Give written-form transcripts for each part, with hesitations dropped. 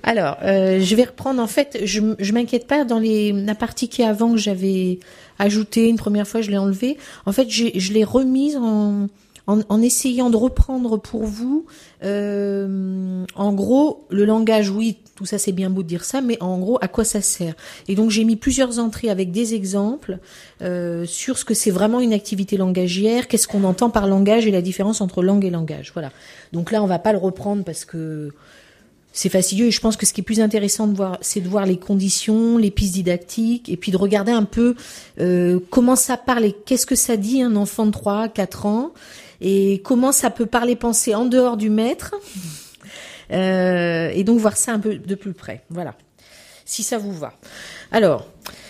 Alors, je vais reprendre. En fait, je m'inquiète pas dans la partie qui est avant que j'avais ajoutée une première fois, je l'ai enlevée. En fait, je l'ai remise en essayant de reprendre pour vous. En gros, le langage, oui, tout ça c'est bien beau de dire ça, mais en gros, à quoi ça sert? Et donc j'ai mis plusieurs entrées avec des exemples sur ce que c'est vraiment une activité langagière, qu'est-ce qu'on entend par langage et la différence entre langue et langage. Voilà. Donc là, on va pas le reprendre parce que c'est fastidieux, et je pense que ce qui est plus intéressant de voir, c'est de voir les conditions, les pistes didactiques, et puis de regarder un peu comment ça parle et qu'est-ce que ça dit un enfant de 3, 4 ans, et comment ça peut parler, penser en dehors du maître, et donc voir ça un peu de plus près. Voilà, si ça vous va. Alors,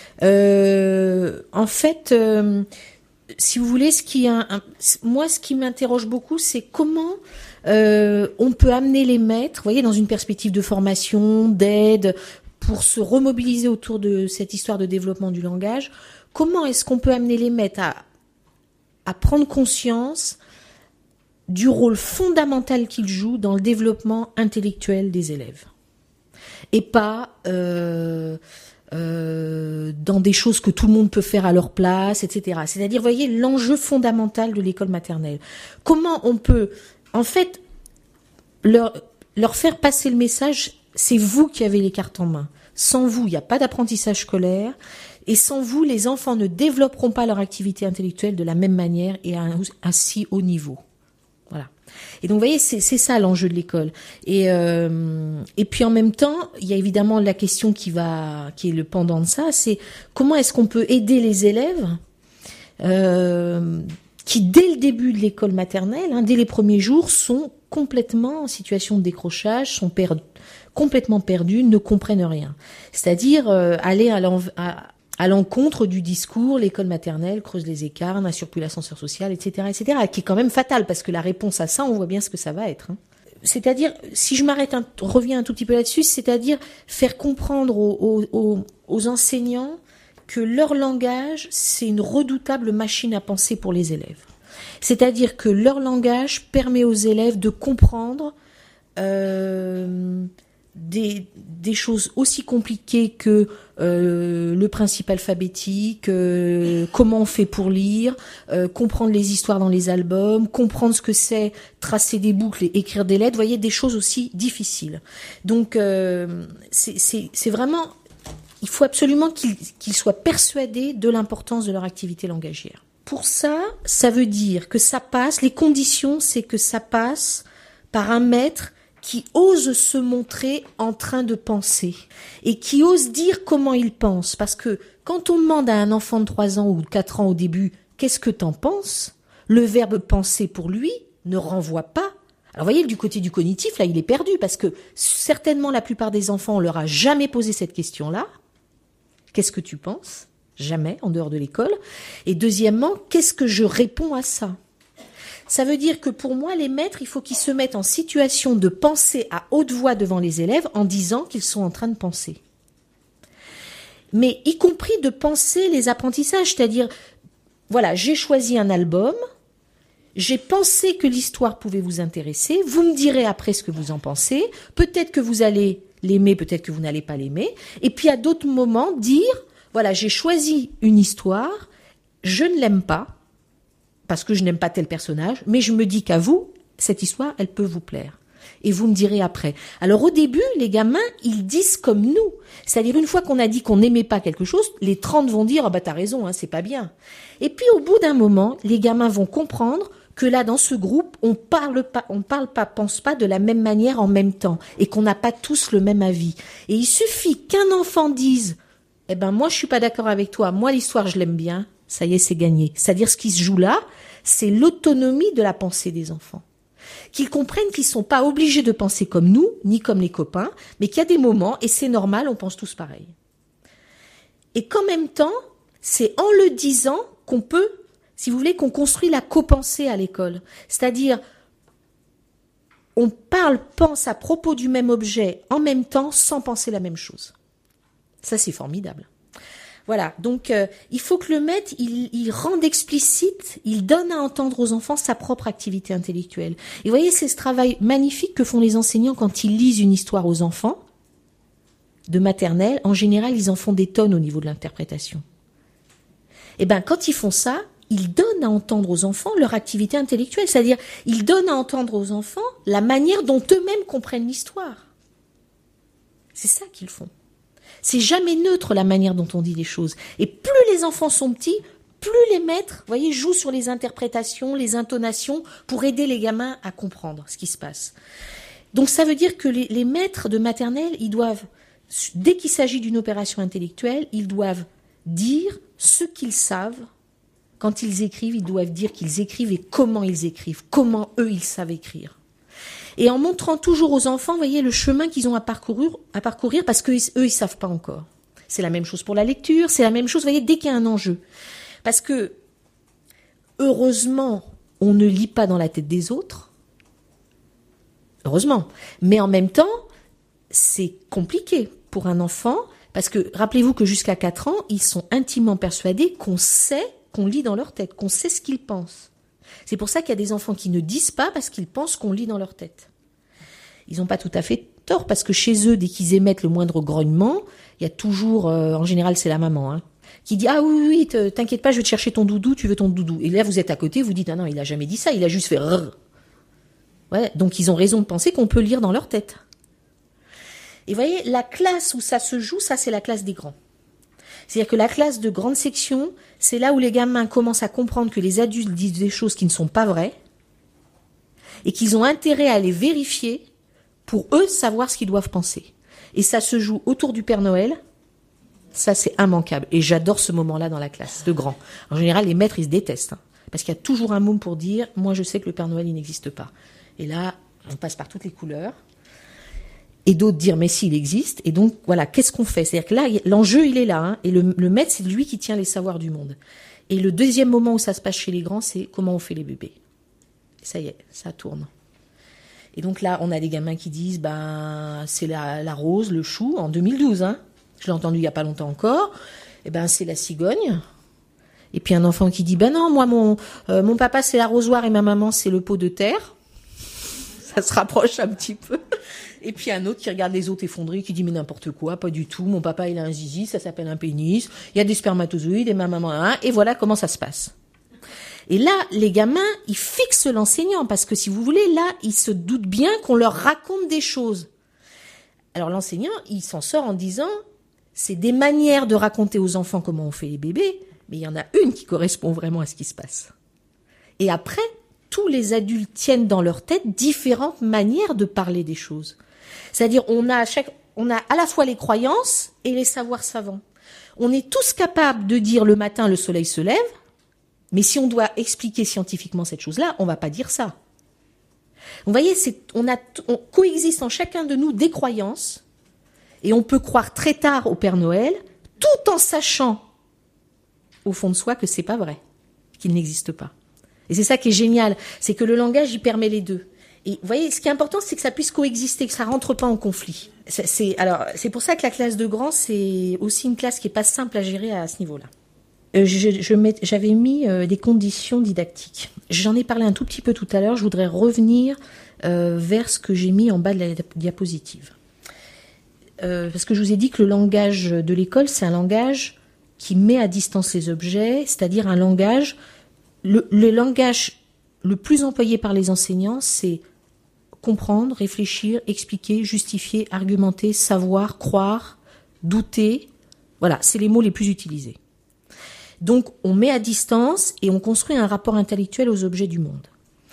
en fait, si vous voulez, moi, ce qui m'interroge beaucoup, c'est comment on peut amener les maîtres, vous voyez, dans une perspective de formation, d'aide, pour se remobiliser autour de cette histoire de développement du langage. Comment est-ce qu'on peut amener les maîtres à prendre conscience du rôle fondamental qu'ils jouent dans le développement intellectuel des élèves, et pas dans des choses que tout le monde peut faire à leur place, etc. C'est-à-dire, vous voyez, l'enjeu fondamental de l'école maternelle. Comment on peut, en fait, leur faire passer le message, c'est vous qui avez les cartes en main. Sans vous, il n'y a pas d'apprentissage scolaire, et sans vous, les enfants ne développeront pas leur activité intellectuelle de la même manière et à un si haut niveau. Voilà. Et donc, vous voyez, c'est ça l'enjeu de l'école. Et puis en même temps, il y a évidemment la question qui est le pendant de ça, c'est comment est-ce qu'on peut aider les élèves qui, dès le début de l'école maternelle, dès les premiers jours, sont complètement en situation de décrochage, sont complètement perdus, ne comprennent rien. C'est-à-dire aller à l'encontre du discours, l'école maternelle creuse les écarts, n'assure plus l'ascenseur social, etc., etc., qui est quand même fatal, parce que la réponse à ça, on voit bien ce que ça va être. C'est-à-dire, si je reviens un tout petit peu là-dessus, c'est-à-dire faire comprendre aux enseignants que leur langage, c'est une redoutable machine à penser pour les élèves. C'est-à-dire que leur langage permet aux élèves de comprendre des choses aussi compliquées que le principe alphabétique, comment on fait pour lire, comprendre les histoires dans les albums, comprendre ce que c'est tracer des boucles et écrire des lettres, vous voyez, des choses aussi difficiles. Donc c'est vraiment, il faut absolument qu'ils soient persuadés de l'importance de leur activité langagière. Pour ça, ça veut dire que ça passe, les conditions, c'est que ça passe par un maître qui ose se montrer en train de penser et qui ose dire comment il pense. Parce que quand on demande à un enfant de 3 ans ou de 4 ans au début « qu'est-ce que t'en penses ?», le verbe « penser » pour lui ne renvoie pas. Alors vous voyez, du côté du cognitif, là, il est perdu parce que certainement la plupart des enfants, on leur a jamais posé cette question-là. Qu'est-ce que tu penses ? Jamais, en dehors de l'école. Et deuxièmement, qu'est-ce que je réponds à ça ? Ça veut dire que pour moi, les maîtres, il faut qu'ils se mettent en situation de penser à haute voix devant les élèves en disant qu'ils sont en train de penser. Mais y compris de penser les apprentissages, c'est-à-dire, voilà, j'ai choisi un album, j'ai pensé que l'histoire pouvait vous intéresser, vous me direz après ce que vous en pensez, peut-être que vous allez l'aimer, peut-être que vous n'allez pas l'aimer, et puis à d'autres moments, dire, voilà, j'ai choisi une histoire, je ne l'aime pas, parce que je n'aime pas tel personnage, mais je me dis qu'à vous, cette histoire, elle peut vous plaire. Et vous me direz après. Alors au début, les gamins, ils disent comme nous. C'est-à-dire une fois qu'on a dit qu'on n'aimait pas quelque chose, les 30 vont dire « Ah bah t'as raison, c'est pas bien ». Et puis au bout d'un moment, les gamins vont comprendre que là, dans ce groupe, on parle pas, pense pas de la même manière en même temps, et qu'on n'a pas tous le même avis. Et il suffit qu'un enfant dise « Eh ben moi, je suis pas d'accord avec toi, moi l'histoire, je l'aime bien », ça y est, c'est gagné. C'est-à-dire ce qui se joue là, c'est l'autonomie de la pensée des enfants. Qu'ils comprennent qu'ils sont pas obligés de penser comme nous, ni comme les copains, mais qu'il y a des moments, et c'est normal, on pense tous pareil. Et qu'en même temps, c'est en le disant qu'on peut, si vous voulez, qu'on construit la copensée à l'école. C'est-à-dire, on pense à propos du même objet en même temps sans penser la même chose. Ça, c'est formidable. Voilà, donc il faut que le maître, il rende explicite, il donne à entendre aux enfants sa propre activité intellectuelle. Et vous voyez, c'est ce travail magnifique que font les enseignants quand ils lisent une histoire aux enfants. de maternelle, en général, ils en font des tonnes au niveau de l'interprétation. Et ben, quand ils font ça, ils donnent à entendre aux enfants leur activité intellectuelle. C'est-à-dire, ils donnent à entendre aux enfants la manière dont eux-mêmes comprennent l'histoire. C'est ça qu'ils font. C'est jamais neutre la manière dont on dit les choses. Et plus les enfants sont petits, plus les maîtres, vous voyez, jouent sur les interprétations, les intonations, pour aider les gamins à comprendre ce qui se passe. Donc ça veut dire que les maîtres de maternelle, ils doivent, dès qu'il s'agit d'une opération intellectuelle, ils doivent dire ce qu'ils savent. Quand ils écrivent, ils doivent dire qu'ils écrivent et comment ils écrivent, comment eux, ils savent écrire. Et en montrant toujours aux enfants, vous voyez, le chemin qu'ils ont à parcourir parce qu'eux, ils savent pas encore. C'est la même chose pour la lecture, c'est la même chose, vous voyez, dès qu'il y a un enjeu. Parce que, heureusement, on ne lit pas dans la tête des autres. Heureusement. Mais en même temps, c'est compliqué pour un enfant, parce que, rappelez-vous que jusqu'à 4 ans, ils sont intimement persuadés qu'on sait, qu'on lit dans leur tête, qu'on sait ce qu'ils pensent. C'est pour ça qu'il y a des enfants qui ne disent pas parce qu'ils pensent qu'on lit dans leur tête. Ils n'ont pas tout à fait tort, parce que chez eux, dès qu'ils émettent le moindre grognement, il y a toujours, en général, c'est la maman, qui dit « Ah oui, t'inquiète pas, je vais te chercher ton doudou, tu veux ton doudou. » Et là, vous êtes à côté, vous dites « Ah non, il a jamais dit ça, il a juste fait rrr. » Ouais, donc ils ont raison de penser qu'on peut lire dans leur tête. Et vous voyez, la classe où ça se joue, ça c'est la classe des grands. C'est-à-dire que la classe de grande section, c'est là où les gamins commencent à comprendre que les adultes disent des choses qui ne sont pas vraies et qu'ils ont intérêt à les vérifier pour eux savoir ce qu'ils doivent penser. Et ça se joue autour du Père Noël. Ça, c'est immanquable. Et j'adore ce moment-là dans la classe de grands. En général, les maîtres, ils se détestent. Parce qu'il y a toujours un môme pour dire « Moi, je sais que le Père Noël, il n'existe pas. » Et là, on passe par toutes les couleurs. Et d'autres dire « Mais si, il existe. » Et donc, voilà, qu'est-ce qu'on fait? C'est-à-dire que là, l'enjeu, il est là. Et le maître, c'est lui qui tient les savoirs du monde. Et le deuxième moment où ça se passe chez les grands, c'est comment on fait les bébés. Et ça y est, ça tourne. Et donc là, on a des gamins qui disent « C'est la rose, le chou, en 2012, Je l'ai entendu il y a pas longtemps encore. C'est la cigogne. Et puis un enfant qui dit non, moi mon papa c'est l'arrosoir et ma maman c'est le pot de terre. Ça se rapproche un petit peu. Et puis un autre qui regarde les autres effondrés qui dit mais n'importe quoi, pas du tout. Mon papa il a un zizi, ça s'appelle un pénis. Il y a des spermatozoïdes et ma maman et voilà comment ça se passe. Et là, les gamins, ils fixent l'enseignant parce que si vous voulez, là, ils se doutent bien qu'on leur raconte des choses. Alors l'enseignant, il s'en sort en disant c'est des manières de raconter aux enfants comment on fait les bébés, mais il y en a une qui correspond vraiment à ce qui se passe. Et après, tous les adultes tiennent dans leur tête différentes manières de parler des choses. C'est-à-dire, on a à la fois les croyances et les savoirs savants. On est tous capables de dire le matin le soleil se lève, mais si on doit expliquer scientifiquement cette chose-là, on va pas dire ça. Vous voyez, on coexiste en chacun de nous des croyances. Et on peut croire très tard au Père Noël, tout en sachant, au fond de soi, que c'est pas vrai, qu'il n'existe pas. Et c'est ça qui est génial, c'est que le langage, il permet les deux. Et vous voyez, ce qui est important, c'est que ça puisse coexister, que ça rentre pas en conflit. C'est pour ça que la classe de grands, c'est aussi une classe qui est pas simple à gérer à ce niveau-là. J'avais mis des conditions didactiques. J'en ai parlé un tout petit peu tout à l'heure, je voudrais revenir vers ce que j'ai mis en bas de la diapositive. Parce que je vous ai dit que le langage de l'école, c'est un langage qui met à distance les objets, c'est-à-dire un langage, le langage le plus employé par les enseignants, c'est comprendre, réfléchir, expliquer, justifier, argumenter, savoir, croire, douter. Voilà, c'est les mots les plus utilisés. Donc, on met à distance et on construit un rapport intellectuel aux objets du monde.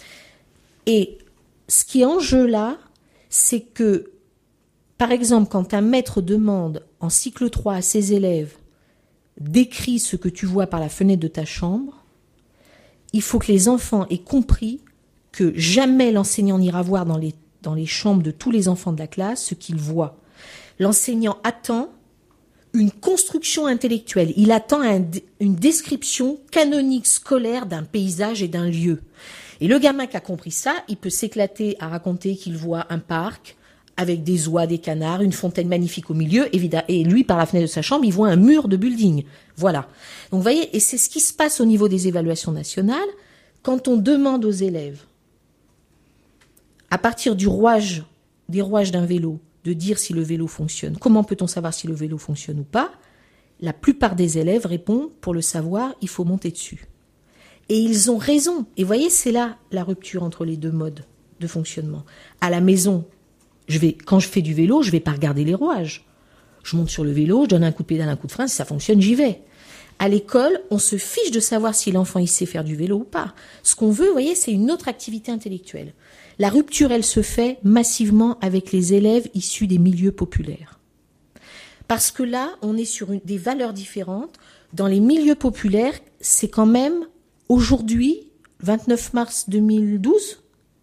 Et ce qui est en jeu là, c'est que par exemple, quand un maître demande en cycle 3 à ses élèves « Décris ce que tu vois par la fenêtre de ta chambre », il faut que les enfants aient compris que jamais l'enseignant n'ira voir dans les chambres de tous les enfants de la classe ce qu'il voit. L'enseignant attend une construction intellectuelle, il attend une description canonique scolaire d'un paysage et d'un lieu. Et le gamin qui a compris ça, il peut s'éclater à raconter qu'il voit un parc, avec des oies, des canards, une fontaine magnifique au milieu, évidemment, et lui, par la fenêtre de sa chambre, il voit un mur de building. Voilà. Donc, vous voyez, et c'est ce qui se passe au niveau des évaluations nationales, quand on demande aux élèves, à partir des rouages d'un vélo, de dire si le vélo fonctionne. Comment peut-on savoir si le vélo fonctionne ou pas? La plupart des élèves répondent, pour le savoir, il faut monter dessus. Et ils ont raison. Et vous voyez, c'est là la rupture entre les deux modes de fonctionnement. À la maison, quand je fais du vélo, je vais pas regarder les rouages. Je monte sur le vélo, je donne un coup de pédale, un coup de frein, si ça fonctionne, j'y vais. À l'école, on se fiche de savoir si l'enfant il sait faire du vélo ou pas. Ce qu'on veut, vous voyez, c'est une autre activité intellectuelle. La rupture, elle se fait massivement avec les élèves issus des milieux populaires. Parce que là, on est sur des valeurs différentes. Dans les milieux populaires, c'est quand même, aujourd'hui, 29 mars 2012,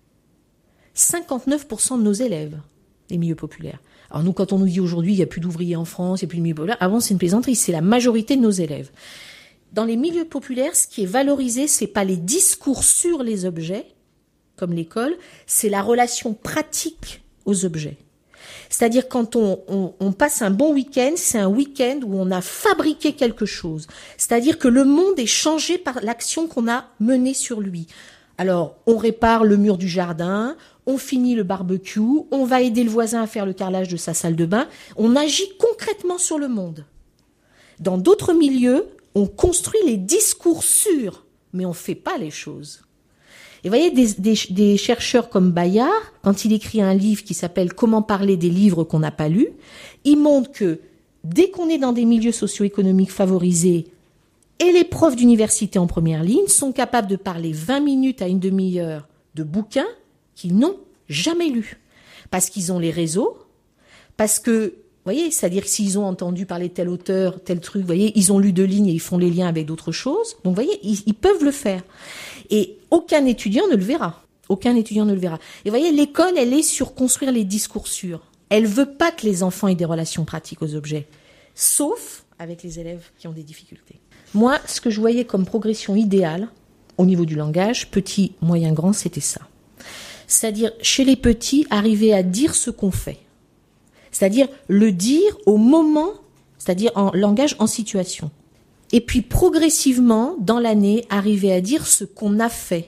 59% de nos élèves, les milieux populaires. Alors nous, quand on nous dit aujourd'hui, il n'y a plus d'ouvriers en France, il n'y a plus de milieux populaires, avant c'est une plaisanterie, c'est la majorité de nos élèves. Dans les milieux populaires, ce qui est valorisé, c'est pas les discours sur les objets, comme l'école, c'est la relation pratique aux objets. C'est-à-dire quand on passe un bon week-end, c'est un week-end où on a fabriqué quelque chose. C'est-à-dire que le monde est changé par l'action qu'on a menée sur lui. Alors, on répare le mur du jardin, on finit le barbecue, on va aider le voisin à faire le carrelage de sa salle de bain. On agit concrètement sur le monde. Dans d'autres milieux, on construit les discours sur, mais on ne fait pas les choses. Et vous voyez, des chercheurs comme Bayard, quand il écrit un livre qui s'appelle « Comment parler des livres qu'on n'a pas lus », il montre que dès qu'on est dans des milieux socio-économiques favorisés, et les profs d'université en première ligne sont capables de parler 20 minutes à une demi-heure de bouquins qu'ils n'ont jamais lus. Parce qu'ils ont les réseaux, parce que, vous voyez, c'est-à-dire que s'ils ont entendu parler de tel auteur, tel truc, vous voyez, ils ont lu 2 lignes et ils font les liens avec d'autres choses. Donc, vous voyez, ils peuvent le faire. Et aucun étudiant ne le verra. Aucun étudiant ne le verra. Et vous voyez, l'école, elle est sur construire les discours sûrs. Elle veut pas que les enfants aient des relations pratiques aux objets. Sauf avec les élèves qui ont des difficultés. Moi, ce que je voyais comme progression idéale, au niveau du langage, petit, moyen, grand, c'était ça. C'est-à-dire, chez les petits, arriver à dire ce qu'on fait. C'est-à-dire, le dire au moment, c'est-à-dire en langage en situation. Et puis, progressivement, dans l'année, arriver à dire ce qu'on a fait.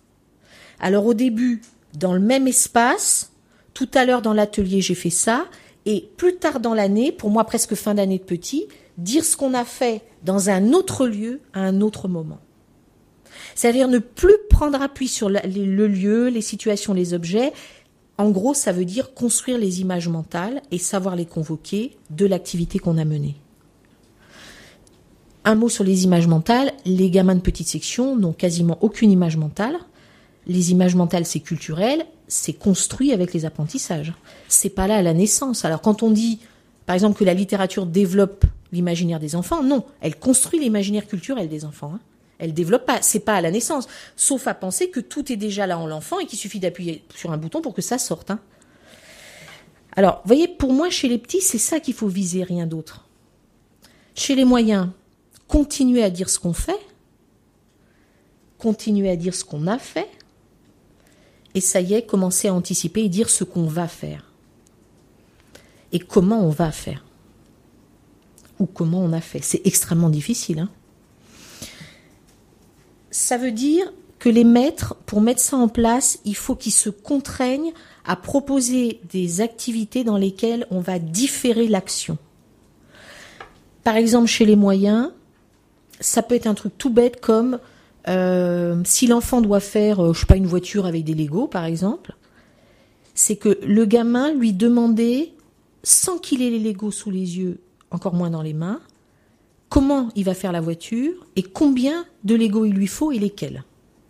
Alors, au début, dans le même espace, tout à l'heure dans l'atelier, j'ai fait ça, et plus tard dans l'année, pour moi presque fin d'année de petit, dire ce qu'on a fait dans un autre lieu, à un autre moment. C'est-à-dire ne plus prendre appui sur le lieu, les situations, les objets. En gros, ça veut dire construire les images mentales et savoir les convoquer de l'activité qu'on a menée. Un mot sur les images mentales. Les gamins de petite section n'ont quasiment aucune image mentale. Les images mentales, c'est culturel, c'est construit avec les apprentissages. C'est pas là à la naissance. Alors quand on dit, par exemple, que la littérature développe l'imaginaire des enfants, non, elle construit l'imaginaire culturel des enfants. Elle développe pas, c'est pas à la naissance, sauf à penser que tout est déjà là en l'enfant et qu'il suffit d'appuyer sur un bouton pour que ça sorte. Alors, vous voyez, pour moi, chez les petits, c'est ça qu'il faut viser, rien d'autre. Chez les moyens, continuer à dire ce qu'on fait, continuer à dire ce qu'on a fait, et ça y est, commencer à anticiper et dire ce qu'on va faire. Et comment on va faire. Ou comment on a fait. C'est extrêmement difficile. Ça veut dire que les maîtres, pour mettre ça en place, il faut qu'ils se contraignent à proposer des activités dans lesquelles on va différer l'action. Par exemple, chez les moyens, ça peut être un truc tout bête comme si l'enfant doit faire, je sais pas, une voiture avec des Legos, par exemple, c'est que le gamin lui demandait, sans qu'il ait les Legos sous les yeux, encore moins dans les mains, comment il va faire la voiture et combien de Legos il lui faut et lesquels.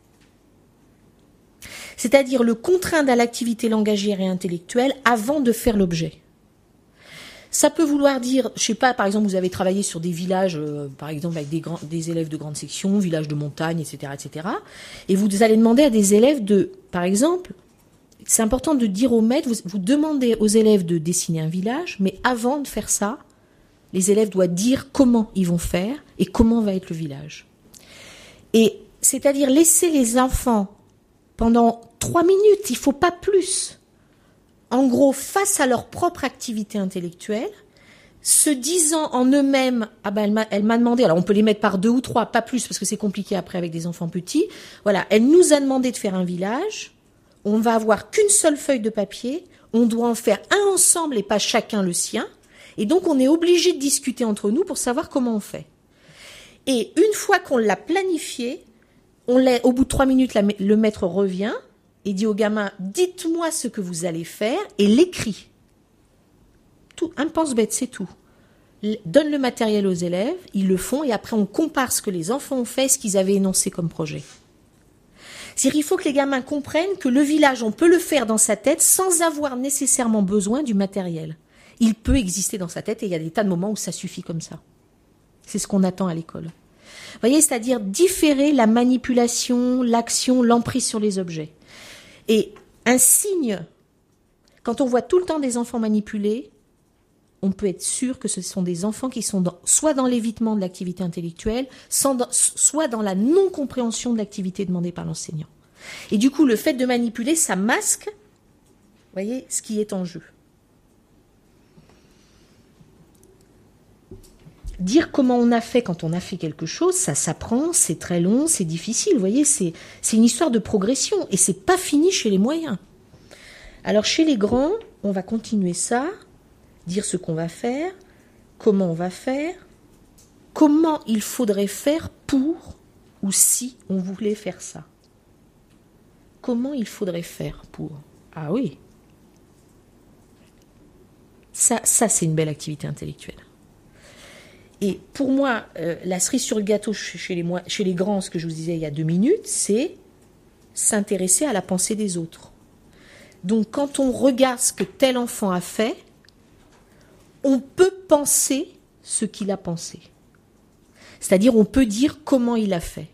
C'est-à-dire le contraindre à l'activité langagière et intellectuelle avant de faire l'objet. Ça peut vouloir dire, je sais pas, par exemple, vous avez travaillé sur des villages, par exemple, avec des élèves de grande section, villages de montagne, etc., etc. Et vous allez demander à des élèves par exemple, c'est important de dire aux maîtres, vous demandez aux élèves de dessiner un village, mais avant de faire ça, les élèves doivent dire comment ils vont faire et comment va être le village. Et c'est-à-dire laisser les enfants pendant 3 minutes, il faut pas plus. En gros, face à leur propre activité intellectuelle, se disant en eux-mêmes, elle m'a demandé, alors on peut les mettre par 2 ou 3, pas plus, parce que c'est compliqué après avec des enfants petits. Voilà, elle nous a demandé de faire un village, on va avoir qu'une seule feuille de papier, On doit en faire un ensemble et pas chacun le sien. Et donc, on est obligé de discuter entre nous pour savoir comment on fait. Et une fois qu'on l'a planifié, au bout de 3 minutes, le maître revient et dit au gamin, dites-moi ce que vous allez faire et l'écrit. Tout, un pense-bête, c'est tout. Donne le matériel aux élèves, ils le font et après on compare ce que les enfants ont fait et ce qu'ils avaient énoncé comme projet. C'est-à-dire, il faut que les gamins comprennent que le village, on peut le faire dans sa tête sans avoir nécessairement besoin du matériel. Il peut exister dans sa tête et il y a des tas de moments où ça suffit comme ça. C'est ce qu'on attend à l'école. Vous voyez, c'est-à-dire différer la manipulation, l'action, l'emprise sur les objets. Et un signe, quand on voit tout le temps des enfants manipulés, on peut être sûr que ce sont des enfants qui sont soit dans l'évitement de l'activité intellectuelle, soit dans la non-compréhension de l'activité demandée par l'enseignant. Et du coup, le fait de manipuler, ça masque, vous voyez, ce qui est en jeu. Dire comment on a fait quand on a fait quelque chose, ça s'apprend, c'est très long, c'est difficile. Vous voyez, c'est une histoire de progression et c'est pas fini chez les moyens. Alors chez les grands, on va continuer ça, dire ce qu'on va faire, comment on va faire, comment il faudrait faire pour ou si on voulait faire ça. Comment il faudrait faire pour. Ah oui. Ça c'est une belle activité intellectuelle. Et pour moi, la cerise sur le gâteau chez les grands, ce que je vous disais il y a 2 minutes, c'est s'intéresser à la pensée des autres. Donc quand on regarde ce que tel enfant a fait, on peut penser ce qu'il a pensé. C'est-à-dire on peut dire comment il a fait.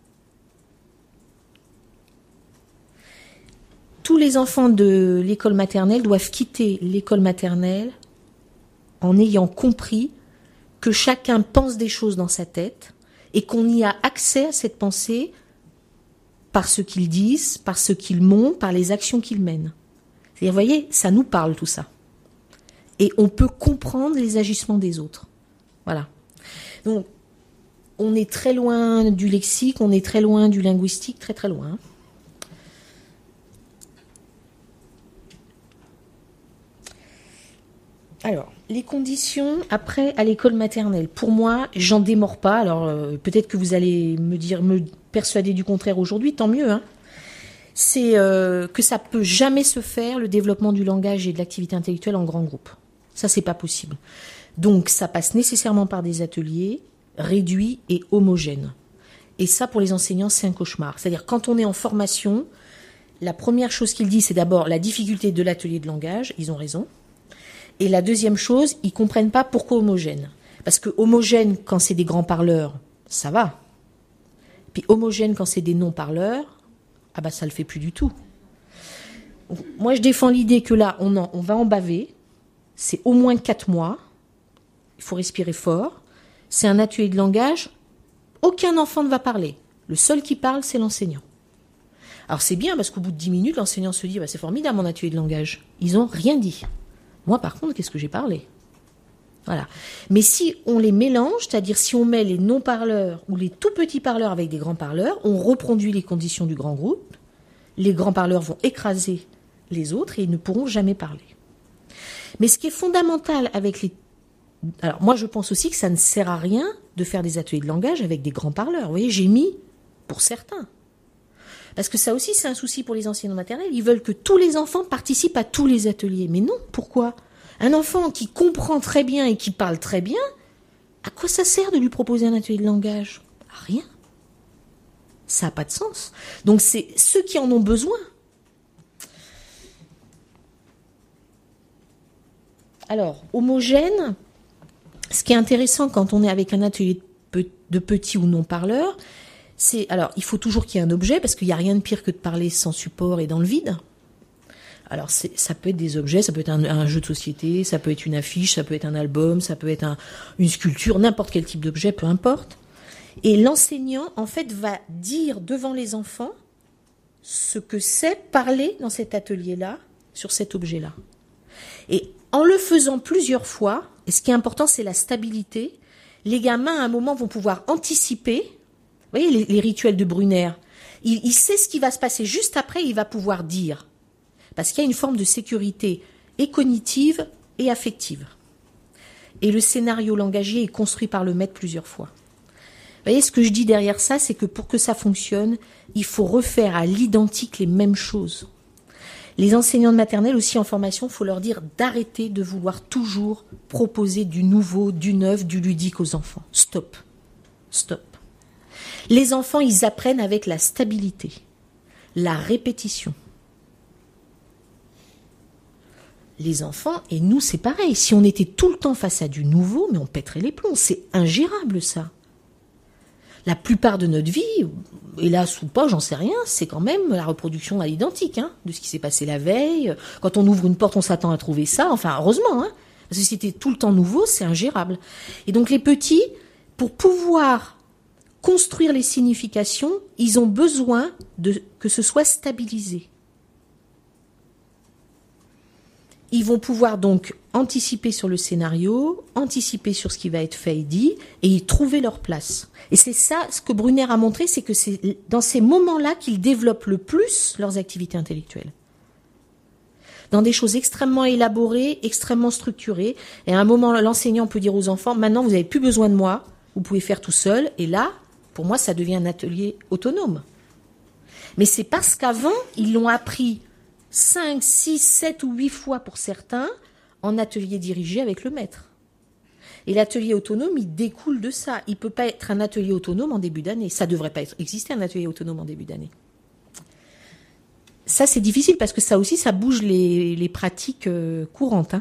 Tous les enfants de l'école maternelle doivent quitter l'école maternelle en ayant compris que chacun pense des choses dans sa tête et qu'on y a accès à cette pensée par ce qu'ils disent, par ce qu'ils montrent, par les actions qu'ils mènent. C'est-à-dire, vous voyez, ça nous parle tout ça. Et on peut comprendre les agissements des autres. Voilà. Donc, on est très loin du lexique, on est très loin du linguistique, très très loin. Alors, les conditions après à l'école maternelle. Pour moi, j'en démords pas. Alors, peut-être que vous allez me persuader du contraire aujourd'hui, tant mieux. Hein. C'est que ça peut jamais se faire, le développement du langage et de l'activité intellectuelle en grand groupe. Ça, c'est pas possible. Donc, ça passe nécessairement par des ateliers réduits et homogènes. Et ça, pour les enseignants, c'est un cauchemar. C'est-à-dire, quand on est en formation, la première chose qu'ils disent, c'est d'abord la difficulté de l'atelier de langage. Ils ont raison. Et la deuxième chose, ils comprennent pas pourquoi homogène. Parce que homogène, quand c'est des grands parleurs, ça va. Puis homogène, quand c'est des non-parleurs, ah bah ça le fait plus du tout. Moi, je défends l'idée que là, on va en baver. C'est au moins 4 mois. Il faut respirer fort. C'est un atelier de langage. Aucun enfant ne va parler. Le seul qui parle, c'est l'enseignant. Alors c'est bien parce qu'au bout de 10 minutes, l'enseignant se dit bah, c'est formidable mon atelier de langage. Ils n'ont rien dit. Moi, par contre, qu'est-ce que j'ai parlé ? Voilà. Mais si on les mélange, c'est-à-dire si on met les non-parleurs ou les tout petits parleurs avec des grands parleurs, on reproduit les conditions du grand groupe. Les grands parleurs vont écraser les autres et ils ne pourront jamais parler. Mais ce qui est fondamental avec les... Alors moi, je pense aussi que ça ne sert à rien de faire des ateliers de langage avec des grands parleurs. Vous voyez, j'ai mis pour certains. Parce que ça aussi, c'est un souci pour les enseignants maternels. Ils veulent que tous les enfants participent à tous les ateliers. Mais non, pourquoi ? Un enfant qui comprend très bien et qui parle très bien, à quoi ça sert de lui proposer un atelier de langage ? À rien. Ça n'a pas de sens. Donc c'est ceux qui en ont besoin. Alors, homogène, ce qui est intéressant quand on est avec un atelier de petits ou non-parleurs, alors, il faut toujours qu'il y ait un objet, parce qu'il n'y a rien de pire que de parler sans support et dans le vide. Alors, ça peut être des objets, ça peut être un jeu de société, ça peut être une affiche, ça peut être un album, ça peut être une sculpture, n'importe quel type d'objet, peu importe. Et l'enseignant, en fait, va dire devant les enfants ce que c'est parler dans cet atelier-là, sur cet objet-là. Et en le faisant plusieurs fois, et ce qui est important, c'est la stabilité, les gamins, à un moment, vont pouvoir anticiper. Vous voyez les rituels de Brunner. Il sait ce qui va se passer juste après, il va pouvoir dire. Parce qu'il y a une forme de sécurité et cognitive et affective. Et le scénario langagier est construit par le maître plusieurs fois. Vous voyez, ce que je dis derrière ça, c'est que pour que ça fonctionne, il faut refaire à l'identique les mêmes choses. Les enseignants de maternelle aussi en formation, il faut leur dire d'arrêter de vouloir toujours proposer du nouveau, du neuf, du ludique aux enfants. Stop. Stop. Les enfants, ils apprennent avec la stabilité, la répétition. Les enfants, et nous c'est pareil, si on était tout le temps face à du nouveau, mais on pèterait les plombs, c'est ingérable ça. La plupart de notre vie, hélas ou pas, j'en sais rien, c'est quand même la reproduction à l'identique, de ce qui s'est passé la veille. Quand on ouvre une porte, on s'attend à trouver ça, enfin heureusement, parce que si c'était tout le temps nouveau, c'est ingérable. Et donc les petits, pour pouvoir construire les significations, ils ont besoin que ce soit stabilisé. Ils vont pouvoir donc anticiper sur le scénario, anticiper sur ce qui va être fait et dit, et y trouver leur place. Et c'est ça, ce que Brunner a montré, c'est que c'est dans ces moments-là qu'ils développent le plus leurs activités intellectuelles. Dans des choses extrêmement élaborées, extrêmement structurées. Et à un moment, l'enseignant peut dire aux enfants, maintenant vous n'avez plus besoin de moi, vous pouvez faire tout seul, et là, pour moi, ça devient un atelier autonome. Mais c'est parce qu'avant, ils l'ont appris 5, 6, 7 ou 8 fois pour certains, en atelier dirigé avec le maître. Et l'atelier autonome, il découle de ça. Il ne peut pas être un atelier autonome en début d'année. Ça ne devrait pas exister un atelier autonome en début d'année. Ça, c'est difficile parce que ça aussi, ça bouge les pratiques courantes.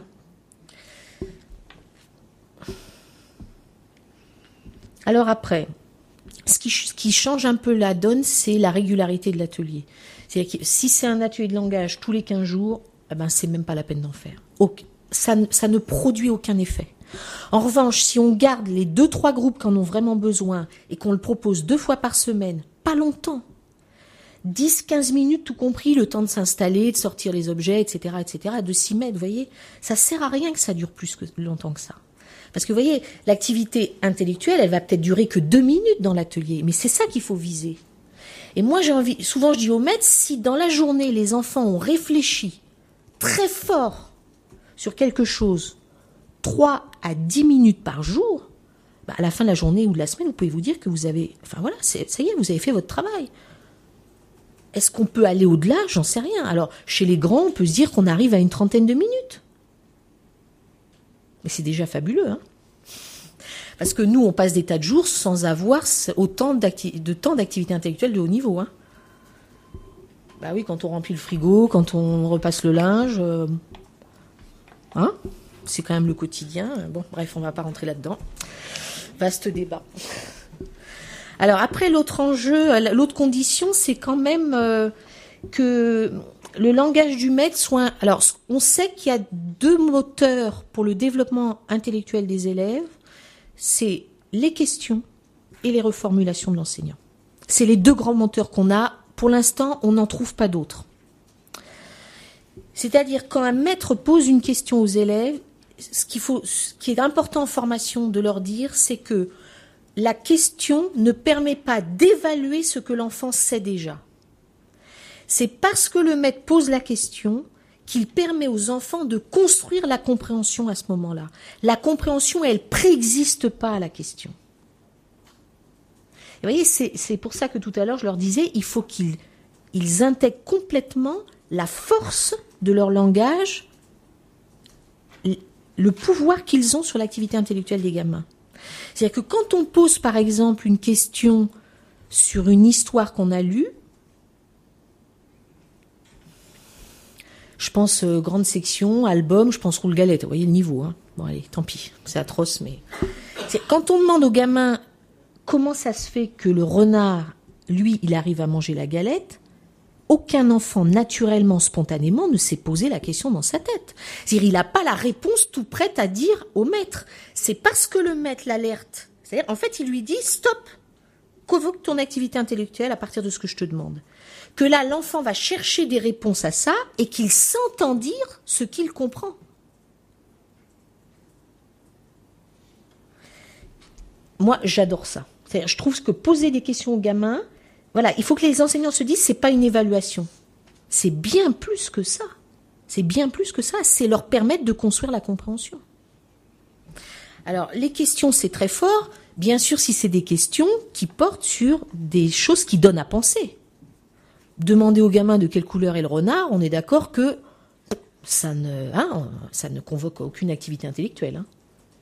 Alors après, ce qui change un peu la donne, c'est la régularité de l'atelier. C'est-à-dire que si c'est un atelier de langage tous les 15 jours, c'est même pas la peine d'en faire. Ça ne produit aucun effet. En revanche, si on garde les 2-3 groupes qui en ont vraiment besoin et qu'on le propose 2 fois par semaine, pas longtemps, 10-15 minutes tout compris, le temps de s'installer, de sortir les objets, etc., de s'y mettre, vous voyez, ça sert à rien que ça dure plus longtemps que ça. Parce que vous voyez, l'activité intellectuelle, elle va peut-être durer que 2 minutes dans l'atelier, mais c'est ça qu'il faut viser. Et moi, souvent je dis aux maîtres, si dans la journée, les enfants ont réfléchi très fort sur quelque chose, 3 à 10 minutes par jour, à la fin de la journée ou de la semaine, vous pouvez vous dire que vous avez, ça y est, vous avez fait votre travail. Est-ce qu'on peut aller au-delà? J'en sais rien. Alors, chez les grands, on peut se dire qu'on arrive à une 30aine de minutes. Mais c'est déjà fabuleux, Parce que nous, on passe des tas de jours sans avoir autant de temps d'activité intellectuelle de haut niveau, Bah oui, quand on remplit le frigo, quand on repasse le linge, c'est quand même le quotidien. Bon, bref, on va pas rentrer là-dedans. Vaste débat. Alors après, l'autre enjeu, l'autre condition, c'est quand même que le langage du maître soit... Alors, on sait qu'il y a 2 moteurs pour le développement intellectuel des élèves, c'est les questions et les reformulations de l'enseignant. C'est les 2 grands moteurs qu'on a. Pour l'instant, on n'en trouve pas d'autres. C'est-à-dire, quand un maître pose une question aux élèves, ce qui est important en formation de leur dire, c'est que la question ne permet pas d'évaluer ce que l'enfant sait déjà. C'est parce que le maître pose la question qu'il permet aux enfants de construire la compréhension à ce moment-là. La compréhension, elle préexiste pas à la question. Et vous voyez, c'est pour ça que tout à l'heure, je leur disais, il faut qu'ils intègrent complètement la force de leur langage, le pouvoir qu'ils ont sur l'activité intellectuelle des gamins. C'est-à-dire que quand on pose, par exemple, une question sur une histoire qu'on a lue, je pense grande section, album, je pense roule galette. Vous voyez le niveau, Bon, allez, tant pis, c'est atroce, mais... Quand on demande aux gamins comment ça se fait que le renard, lui, il arrive à manger la galette, aucun enfant, naturellement, spontanément, ne s'est posé la question dans sa tête. C'est-à-dire, il n'a pas la réponse tout prête à dire au maître. C'est parce que le maître l'alerte. C'est-à-dire, en fait, il lui dit, stop, convoque ton activité intellectuelle à partir de ce que je te demande. Que là, l'enfant va chercher des réponses à ça et qu'il s'entend dire ce qu'il comprend. Moi, j'adore ça. C'est-à-dire, je trouve que poser des questions aux gamins, voilà, il faut que les enseignants se disent, c'est pas une évaluation. C'est bien plus que ça. C'est bien plus que ça, c'est leur permettre de construire la compréhension. Alors, les questions, c'est très fort, bien sûr si c'est des questions qui portent sur des choses qui donnent à penser. Demander aux gamins de quelle couleur est le renard, on est d'accord que ça ne convoque aucune activité intellectuelle. Hein.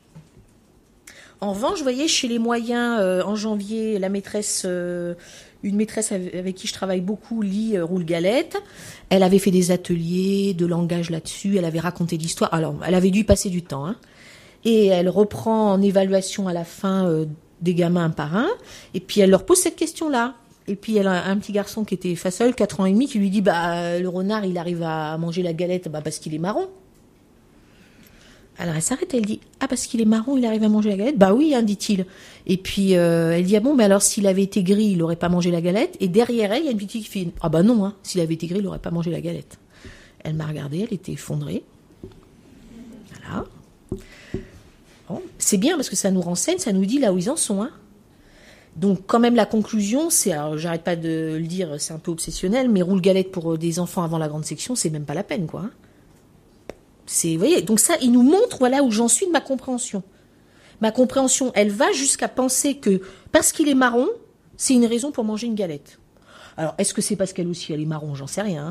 En revanche, vous voyez, chez les moyens, en janvier, la maîtresse, une maîtresse avec qui je travaille beaucoup, lit Roule Galette. Elle avait fait des ateliers de langage là-dessus, elle avait raconté l'histoire. Alors, elle avait dû y passer du temps. Hein. Et elle reprend en évaluation à la fin des gamins un par un. Et puis, elle leur pose cette question-là. Et puis, elle a un petit garçon qui était faceul, 4 ans et demi, qui lui dit, le renard, il arrive à manger la galette, parce qu'il est marron. Alors elle s'arrête, elle dit parce qu'il est marron, il arrive à manger la galette. Bah oui, hein, dit-il. Et puis elle dit mais alors s'il avait été gris, il aurait pas mangé la galette. Et derrière elle, il y a une petite qui fait non, hein, s'il avait été gris, il aurait pas mangé la galette. Elle m'a regardée, elle était effondrée. Voilà. Bon, c'est bien parce que ça nous renseigne, ça nous dit là où ils en sont. Hein. Donc quand même la conclusion, c'est, alors j'arrête pas de le dire, c'est un peu obsessionnel, mais Roule Galette pour des enfants avant la grande section, c'est même pas la peine, quoi. Hein. Vous voyez, donc ça, il nous montre, voilà où j'en suis de ma compréhension. Ma compréhension, elle va jusqu'à penser que parce qu'il est marron, c'est une raison pour manger une galette. Alors, est-ce que c'est parce qu'elle aussi, elle est marron? J'en sais rien. Hein.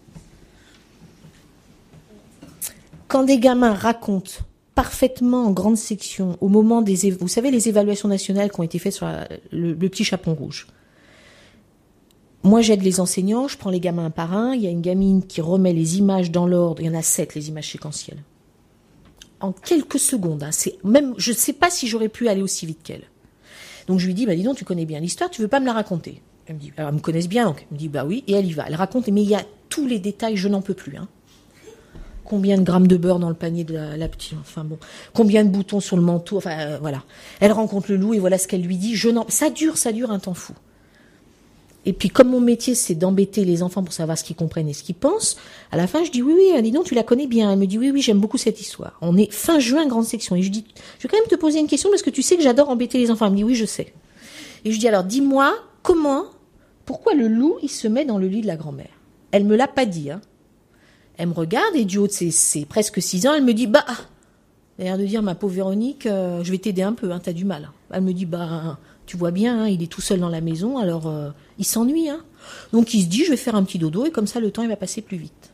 Quand des gamins racontent parfaitement en grande section, au moment vous savez, les évaluations nationales qui ont été faites sur le petit chaperon rouge. Moi, j'aide les enseignants, je prends les gamins un par un. Il y a une gamine qui remet les images dans l'ordre. Il y en a 7, les images séquentielles. En quelques secondes. Hein, je ne sais pas si j'aurais pu aller aussi vite qu'elle. Donc, je lui dis, dis donc, tu connais bien l'histoire, tu veux pas me la raconter? Elle me dit, alors, elles me connaissent bien, donc. Elle me dit, oui, et elle y va. Elle raconte, mais il y a tous les détails, je n'en peux plus. Hein. Combien de grammes de beurre dans le panier de la petite, enfin bon. Combien de boutons sur le manteau, voilà. Elle rencontre le loup et voilà ce qu'elle lui dit. Ça dure un temps fou. Et puis, comme mon métier, c'est d'embêter les enfants pour savoir ce qu'ils comprennent et ce qu'ils pensent, à la fin, je dis, oui, dis donc, tu la connais bien. Elle me dit, oui, j'aime beaucoup cette histoire. On est fin juin, grande section. Et je dis, je vais quand même te poser une question parce que tu sais que j'adore embêter les enfants. Elle me dit, oui, je sais. Et je dis, alors, dis-moi, pourquoi le loup, il se met dans le lit de la grand-mère? Elle me l'a pas dit, hein. Elle me regarde et du haut de ses presque 6 ans, elle me dit, elle a l'air de dire, ma pauvre Véronique, je vais t'aider un peu, hein, t'as du mal. Elle me dit, tu vois bien, hein, il est tout seul dans la maison, alors il s'ennuie. Hein. Donc il se dit, je vais faire un petit dodo et comme ça le temps il va passer plus vite.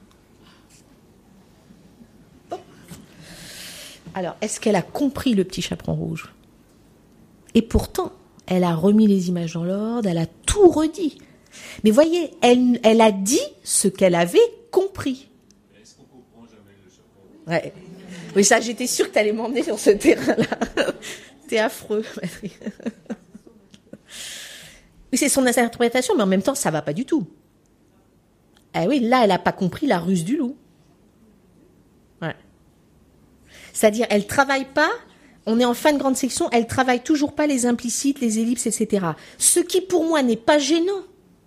Bon. Alors, est-ce qu'elle a compris le petit chaperon rouge? Et pourtant, elle a remis les images dans l'ordre, elle a tout redit. Mais voyez, elle a dit ce qu'elle avait compris. Est-ce qu'on comprend jamais le chaperon rouge? Ouais. Oui, ça, j'étais sûre que tu allais m'emmener sur ce terrain-là. T'es affreux, Patrick. Oui, c'est son interprétation, mais en même temps, ça va pas du tout. Ah oui, là, elle a pas compris la ruse du loup. Ouais. C'est-à-dire, elle travaille pas, on est en fin de grande section, elle travaille toujours pas les implicites, les ellipses, etc. Ce qui, pour moi, n'est pas gênant.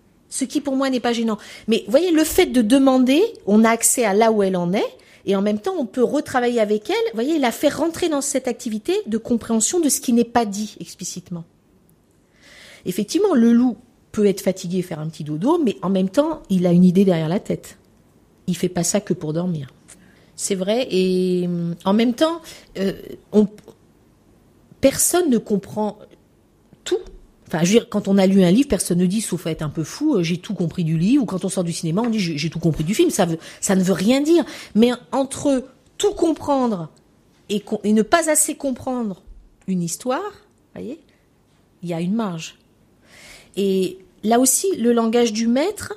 Mais, vous voyez, le fait de demander, on a accès à là où elle en est, et en même temps, on peut retravailler avec elle. Vous voyez, la faire rentrer dans cette activité de compréhension de ce qui n'est pas dit explicitement. Effectivement, le loup peut être fatigué et faire un petit dodo, mais en même temps, il a une idée derrière la tête. Il fait pas ça que pour dormir. C'est vrai, et en même temps, personne ne comprend tout. Enfin, je veux dire, quand on a lu un livre, personne ne dit, sauf à être un peu fou, j'ai tout compris du livre, ou quand on sort du cinéma, on dit, j'ai tout compris du film. Ça ne veut rien dire. Mais entre tout comprendre et ne pas assez comprendre une histoire, voyez, il y a une marge. Et là aussi, le langage du maître,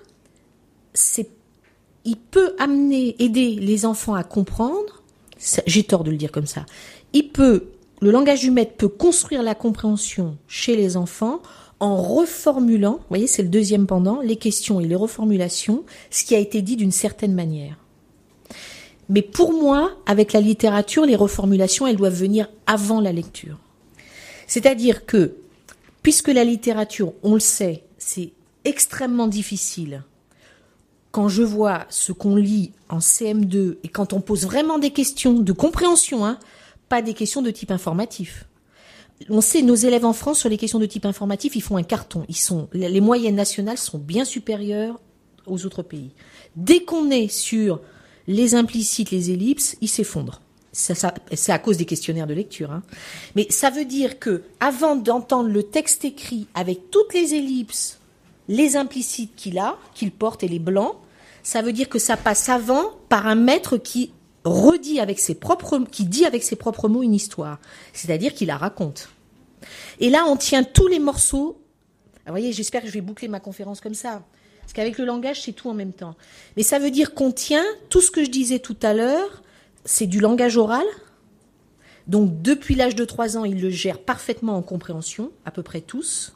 il peut aider les enfants à comprendre. J'ai tort de le dire comme ça. Le langage du maître peut construire la compréhension chez les enfants en reformulant, vous voyez, c'est le deuxième pendant, les questions et les reformulations, ce qui a été dit d'une certaine manière. Mais pour moi, avec la littérature, les reformulations, elles doivent venir avant la lecture. C'est-à-dire que, puisque la littérature, on le sait, c'est extrêmement difficile. Quand je vois ce qu'on lit en CM2 et quand on pose vraiment des questions de compréhension, hein, pas des questions de type informatif. On sait, nos élèves en France, sur les questions de type informatif, ils font un carton. Les moyennes nationales sont bien supérieures aux autres pays. Dès qu'on est sur les implicites, les ellipses, ils s'effondrent. C'est à cause des questionnaires de lecture, hein. Mais ça veut dire que, avant d'entendre le texte écrit avec toutes les ellipses, les implicites qu'il porte et les blancs, ça veut dire que ça passe avant par un maître qui dit avec ses propres mots une histoire. C'est-à-dire qu'il la raconte. Et là, on tient tous les morceaux. Alors, vous voyez, j'espère que je vais boucler ma conférence comme ça. Parce qu'avec le langage, c'est tout en même temps. Mais ça veut dire qu'on tient tout ce que je disais tout à l'heure. C'est du langage oral. Donc, depuis l'âge de 3 ans, ils le gèrent parfaitement en compréhension, à peu près tous.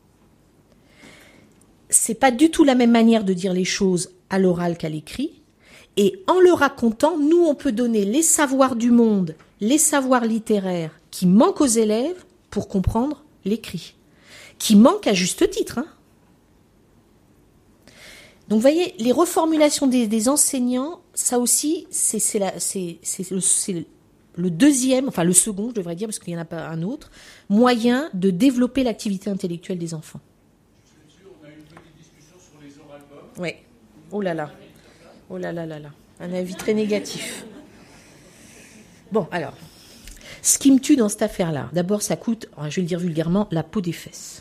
C'est pas du tout la même manière de dire les choses à l'oral qu'à l'écrit. Et en le racontant, nous, on peut donner les savoirs du monde, les savoirs littéraires qui manquent aux élèves pour comprendre l'écrit. Qui manquent à juste titre, hein. Donc, vous voyez, les reformulations des enseignants, ça aussi, c'est le deuxième, enfin le second, je devrais dire, parce qu'il n'y en a pas un autre, moyen de développer l'activité intellectuelle des enfants. On a eu une petite discussion sur les oralbums. Oui. Oh là là. Oh là là là là. Un avis très négatif. Bon, alors, ce qui me tue dans cette affaire-là, d'abord, ça coûte, je vais le dire vulgairement, la peau des fesses.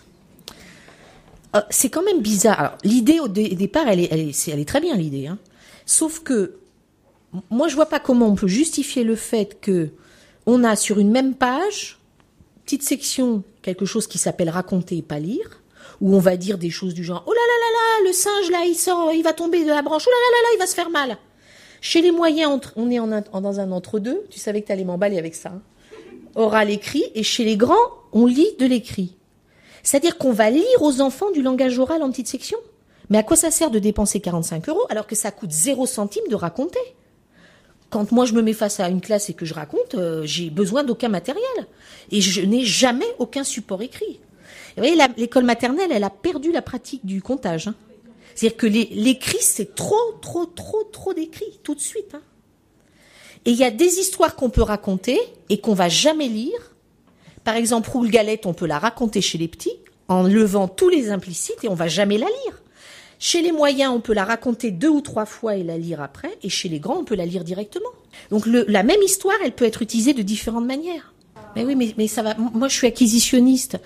C'est quand même bizarre. Alors, l'idée au départ, elle est très bien, l'idée, hein. Sauf que, moi, je vois pas comment on peut justifier le fait que on a sur une même page, petite section, quelque chose qui s'appelle raconter et pas lire, où on va dire des choses du genre « Oh là là là là, le singe là, il va tomber de la branche, oh là là là là, il va se faire mal ». Chez les moyens, on est dans un entre-deux, tu savais que tu allais m'emballer avec ça, hein. Oral écrit, et chez les grands, on lit de l'écrit. C'est-à-dire qu'on va lire aux enfants du langage oral en petite section. Mais à quoi ça sert de dépenser 45 € alors que ça coûte 0 centime de raconter ? Quand moi je me mets face à une classe et que je raconte, j'ai besoin d'aucun matériel. Et je n'ai jamais aucun support écrit. Et vous voyez, l'école maternelle, elle a perdu la pratique du comptage, hein. C'est-à-dire que l'écrit, c'est trop d'écrit, tout de suite, hein. Et il y a des histoires qu'on peut raconter et qu'on va jamais lire. Par exemple, Roule Galette, on peut la raconter chez les petits, en levant tous les implicites et on va jamais la lire. Chez les moyens, on peut la raconter 2 ou 3 fois et la lire après, et chez les grands, on peut la lire directement. Donc la même histoire, elle peut être utilisée de différentes manières. Mais oui, mais ça va. Moi, je suis acquisitionniste.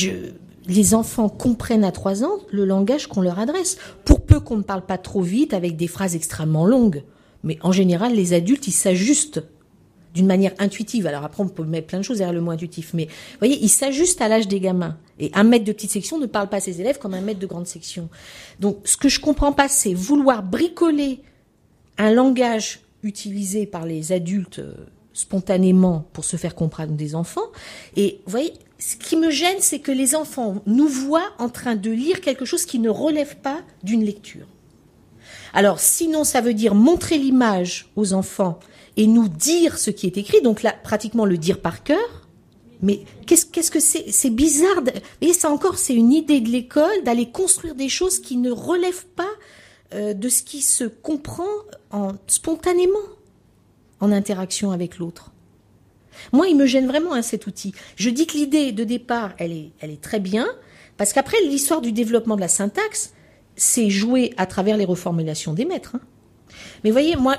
Les enfants comprennent à 3 ans le langage qu'on leur adresse. Pour peu qu'on ne parle pas trop vite avec des phrases extrêmement longues. Mais en général, les adultes, ils s'ajustent d'une manière intuitive. Alors après, on peut mettre plein de choses derrière le mot intuitif. Mais vous voyez, ils s'ajustent à l'âge des gamins. Et un maître de petite section ne parle pas à ses élèves comme un maître de grande section. Donc, ce que je comprends pas, c'est vouloir bricoler un langage utilisé par les adultes spontanément pour se faire comprendre des enfants. Et vous voyez, ce qui me gêne, c'est que les enfants nous voient en train de lire quelque chose qui ne relève pas d'une lecture. Alors, sinon, ça veut dire montrer l'image aux enfants et nous dire ce qui est écrit, donc là, pratiquement le dire par cœur. Mais qu'est-ce que c'est ? C'est bizarre. Vous voyez, ça encore, c'est une idée de l'école d'aller construire des choses qui ne relèvent pas de ce qui se comprend spontanément en interaction avec l'autre. Moi, il me gêne vraiment, hein, cet outil. Je dis que l'idée de départ, elle est très bien, parce qu'après, l'histoire du développement de la syntaxe, c'est joué à travers les reformulations des maîtres, hein. Mais voyez, moi,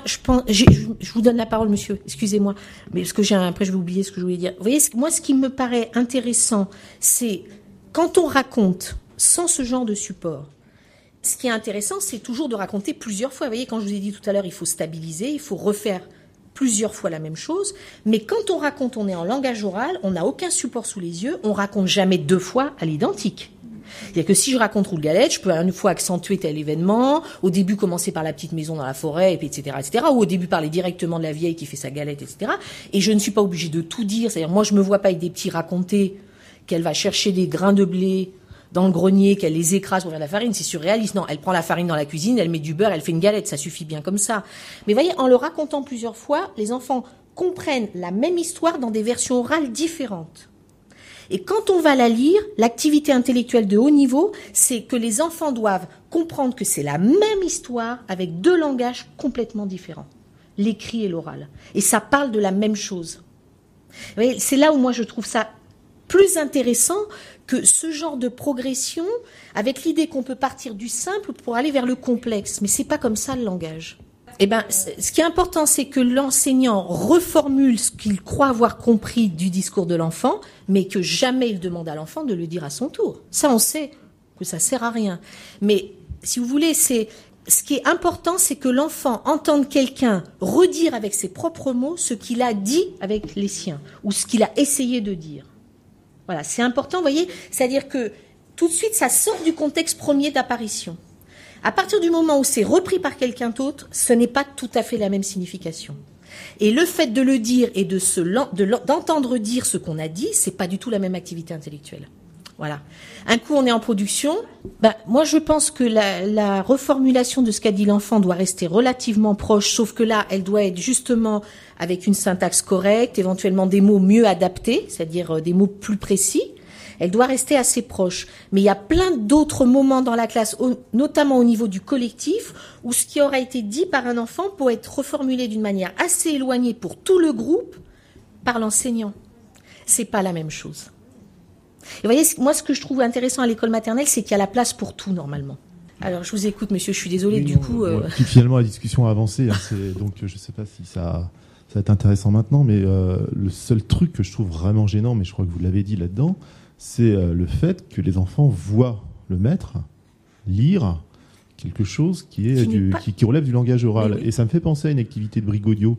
je vous donne la parole, monsieur, excusez-moi, mais parce que après je vais oublier ce que je voulais dire. Vous voyez, moi, ce qui me paraît intéressant, c'est quand on raconte sans ce genre de support, ce qui est intéressant, c'est toujours de raconter plusieurs fois. Vous voyez, quand je vous ai dit tout à l'heure, il faut stabiliser, il faut refaire plusieurs fois la même chose, mais quand on raconte, on est en langage oral, on n'a aucun support sous les yeux, on raconte jamais 2 fois à l'identique. C'est-à-dire que si je raconte Roule Galette, je peux une fois accentuer tel événement, au début commencer par la petite maison dans la forêt, et puis etc., ou au début parler directement de la vieille qui fait sa galette, etc. Et je ne suis pas obligée de tout dire. C'est-à-dire, moi, je me vois pas avec des petits raconter qu'elle va chercher des grains de blé dans le grenier, qu'elle les écrase pour faire de la farine. C'est surréaliste. Non, elle prend la farine dans la cuisine, elle met du beurre, elle fait une galette. Ça suffit bien comme ça. Mais voyez, en le racontant plusieurs fois, les enfants comprennent la même histoire dans des versions orales différentes. Et quand on va la lire, l'activité intellectuelle de haut niveau, c'est que les enfants doivent comprendre que c'est la même histoire avec 2 langages complètement différents, l'écrit et l'oral. Et ça parle de la même chose. Vous voyez, c'est là où moi je trouve ça plus intéressant que ce genre de progression avec l'idée qu'on peut partir du simple pour aller vers le complexe. Mais c'est pas comme ça le langage. Eh ben, ce qui est important, c'est que l'enseignant reformule ce qu'il croit avoir compris du discours de l'enfant, mais que jamais il demande à l'enfant de le dire à son tour. Ça, on sait que ça sert à rien. Mais, si vous voulez, ce qui est important, c'est que l'enfant entende quelqu'un redire avec ses propres mots ce qu'il a dit avec les siens, ou ce qu'il a essayé de dire. Voilà, c'est important, vous voyez, c'est-à-dire que tout de suite, ça sort du contexte premier d'apparition. À partir du moment où c'est repris par quelqu'un d'autre, ce n'est pas tout à fait la même signification. Et le fait de le dire et d'entendre dire ce qu'on a dit, c'est pas du tout la même activité intellectuelle. Voilà. Un coup, on est en production. Moi, je pense que la reformulation de ce qu'a dit l'enfant doit rester relativement proche, sauf que là, elle doit être justement avec une syntaxe correcte, éventuellement des mots mieux adaptés, c'est-à-dire des mots plus précis. Elle doit rester assez proche. Mais il y a plein d'autres moments dans la classe, notamment au niveau du collectif, où ce qui aura été dit par un enfant peut être reformulé d'une manière assez éloignée pour tout le groupe par l'enseignant. C'est pas la même chose. Et vous voyez, moi, ce que je trouve intéressant à l'école maternelle, c'est qu'il y a la place pour tout, normalement. Alors, je vous écoute, monsieur, je suis désolée, oui, du coup... Puis finalement, la discussion a avancé, donc je sais pas si ça va être intéressant maintenant, mais le seul truc que je trouve vraiment gênant, mais je crois que vous l'avez dit là-dedans, c'est le fait que les enfants voient le maître lire quelque chose qui relève du langage oral. Oui. Et ça me fait penser à une activité de Brigodio